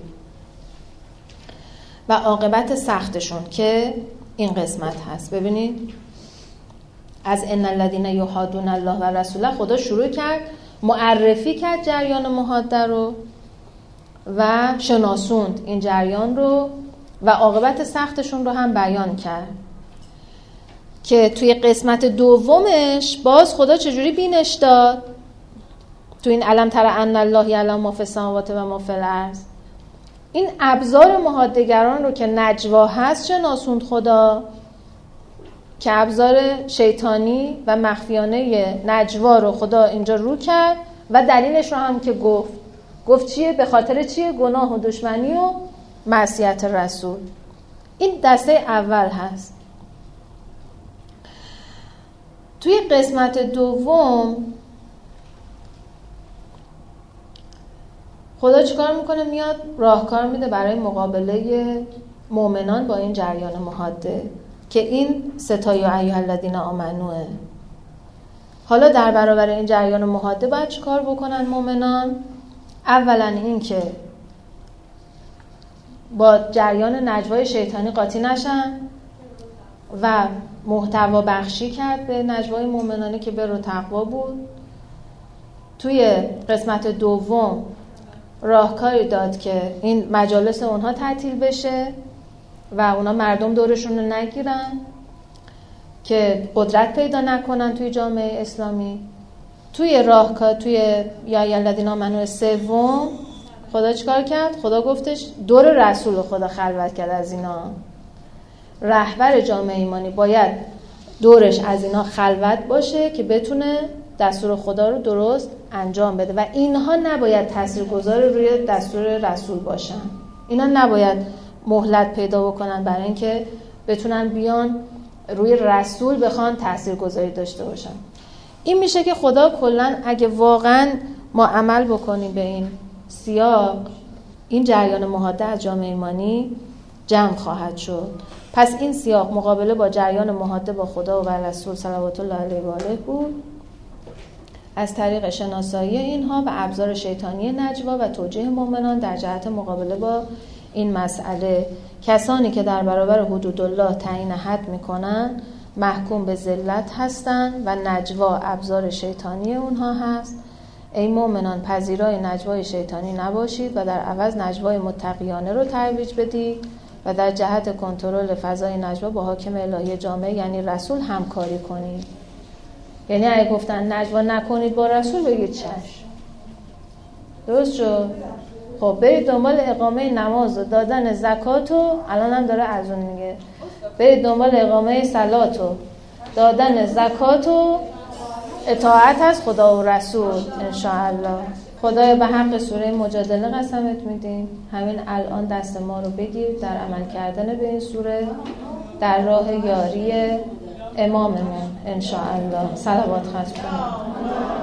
و عاقبت سختشون که این قسمت هست. ببینید از ان الذين يحادون الله و رسوله خدا شروع کرد معرفی کرد جریان محاده رو و شناسوند این جریان رو و عاقبت سختشون رو هم بیان کرد که توی قسمت دومش باز خدا چجوری بینش داد تو این علم تر ان الله یعلم ما فی السماوات و ما فی الارض. این ابزار محاده‌گران رو که نجوا هست شناسوند خدا، که ابزار شیطانی و مخفیانه نجوا رو خدا اینجا رو کرد و دلیلش رو هم که گفت گفت چیه؟ به خاطر چیه؟ گناه و دشمنی و معصیت رسول. این دسته اول هست. توی قسمت دوم خدا چیکار میکنه؟ میاد راهکار میده برای مقابله مؤمنان با این جریان محاده که این ستا یا ایها الذین آمنوه. حالا در برابر این جریان محاده باید چیکار بکنن مؤمنان؟ اولا این که با جریان نجوای شیطانی قاطی نشن و محتوا بخشی کرد به نجوای مؤمنانی که بر و تقوا بود. توی قسمت دوم راهکاری داد که این مجالس اونها تعطیل بشه و اونا مردم دورشون رو نگیرن که قدرت پیدا نکنن توی جامعه اسلامی. توی راهکار توی یا الذین آمنو سوم خدا چیکار کرد؟ خدا گفتش دور رسول خدا خلوت کرد از اینا. رهبر جامعه ایمانی باید دورش از اینا خلوت باشه که بتونه دستور خدا رو درست انجام بده و اینها نباید تاثیرگذار روی دستور رسول باشن. اینا نباید مهلت پیدا بکنن برای اینکه بتونن بیان روی رسول بخوان تاثیرگذاری داشته باشن. این میشه که خدا کلا اگه واقعا ما عمل بکنیم به این سیاق، این جریان محاده از جامعه ایمانی جمع خواهد شد. پس این سیاق مقابله با جریان محاده با خدا و رسول صلوات الله علیه و آله بود از طریق شناسایی اینها و ابزار شیطانی نجوا و توجیه مؤمنان در جهت مقابله با این مسئله. کسانی که در برابر حدود الله تعیین حد میکنن محکوم به ذلت هستند و نجوا ابزار شیطانی اونها هست. ای مؤمنان پذیرای نجوای شیطانی نباشید و در عوض نجوای متقیانه رو ترویج بدید و در جهت کنترل فضای نجوا با حاکم الهی جامعه یعنی رسول همکاری کنید. یعنی اگه گفتن نجوا نکنید با رسول بگید چشم. درست شد؟ خب برید دنبال اقامه نماز و دادن زکات و الان هم داره از اون میگه برید دنبال اقامه صلات و دادن زکات و اطاعت از خدا و رسول انشاءالله. خدای به حق سوره مجادله قسمت میدیم همین الان دست ما رو بگیر در عمل کردن به این سوره در راه یاری اماممون انشاءالله. صلوات ختم کنید.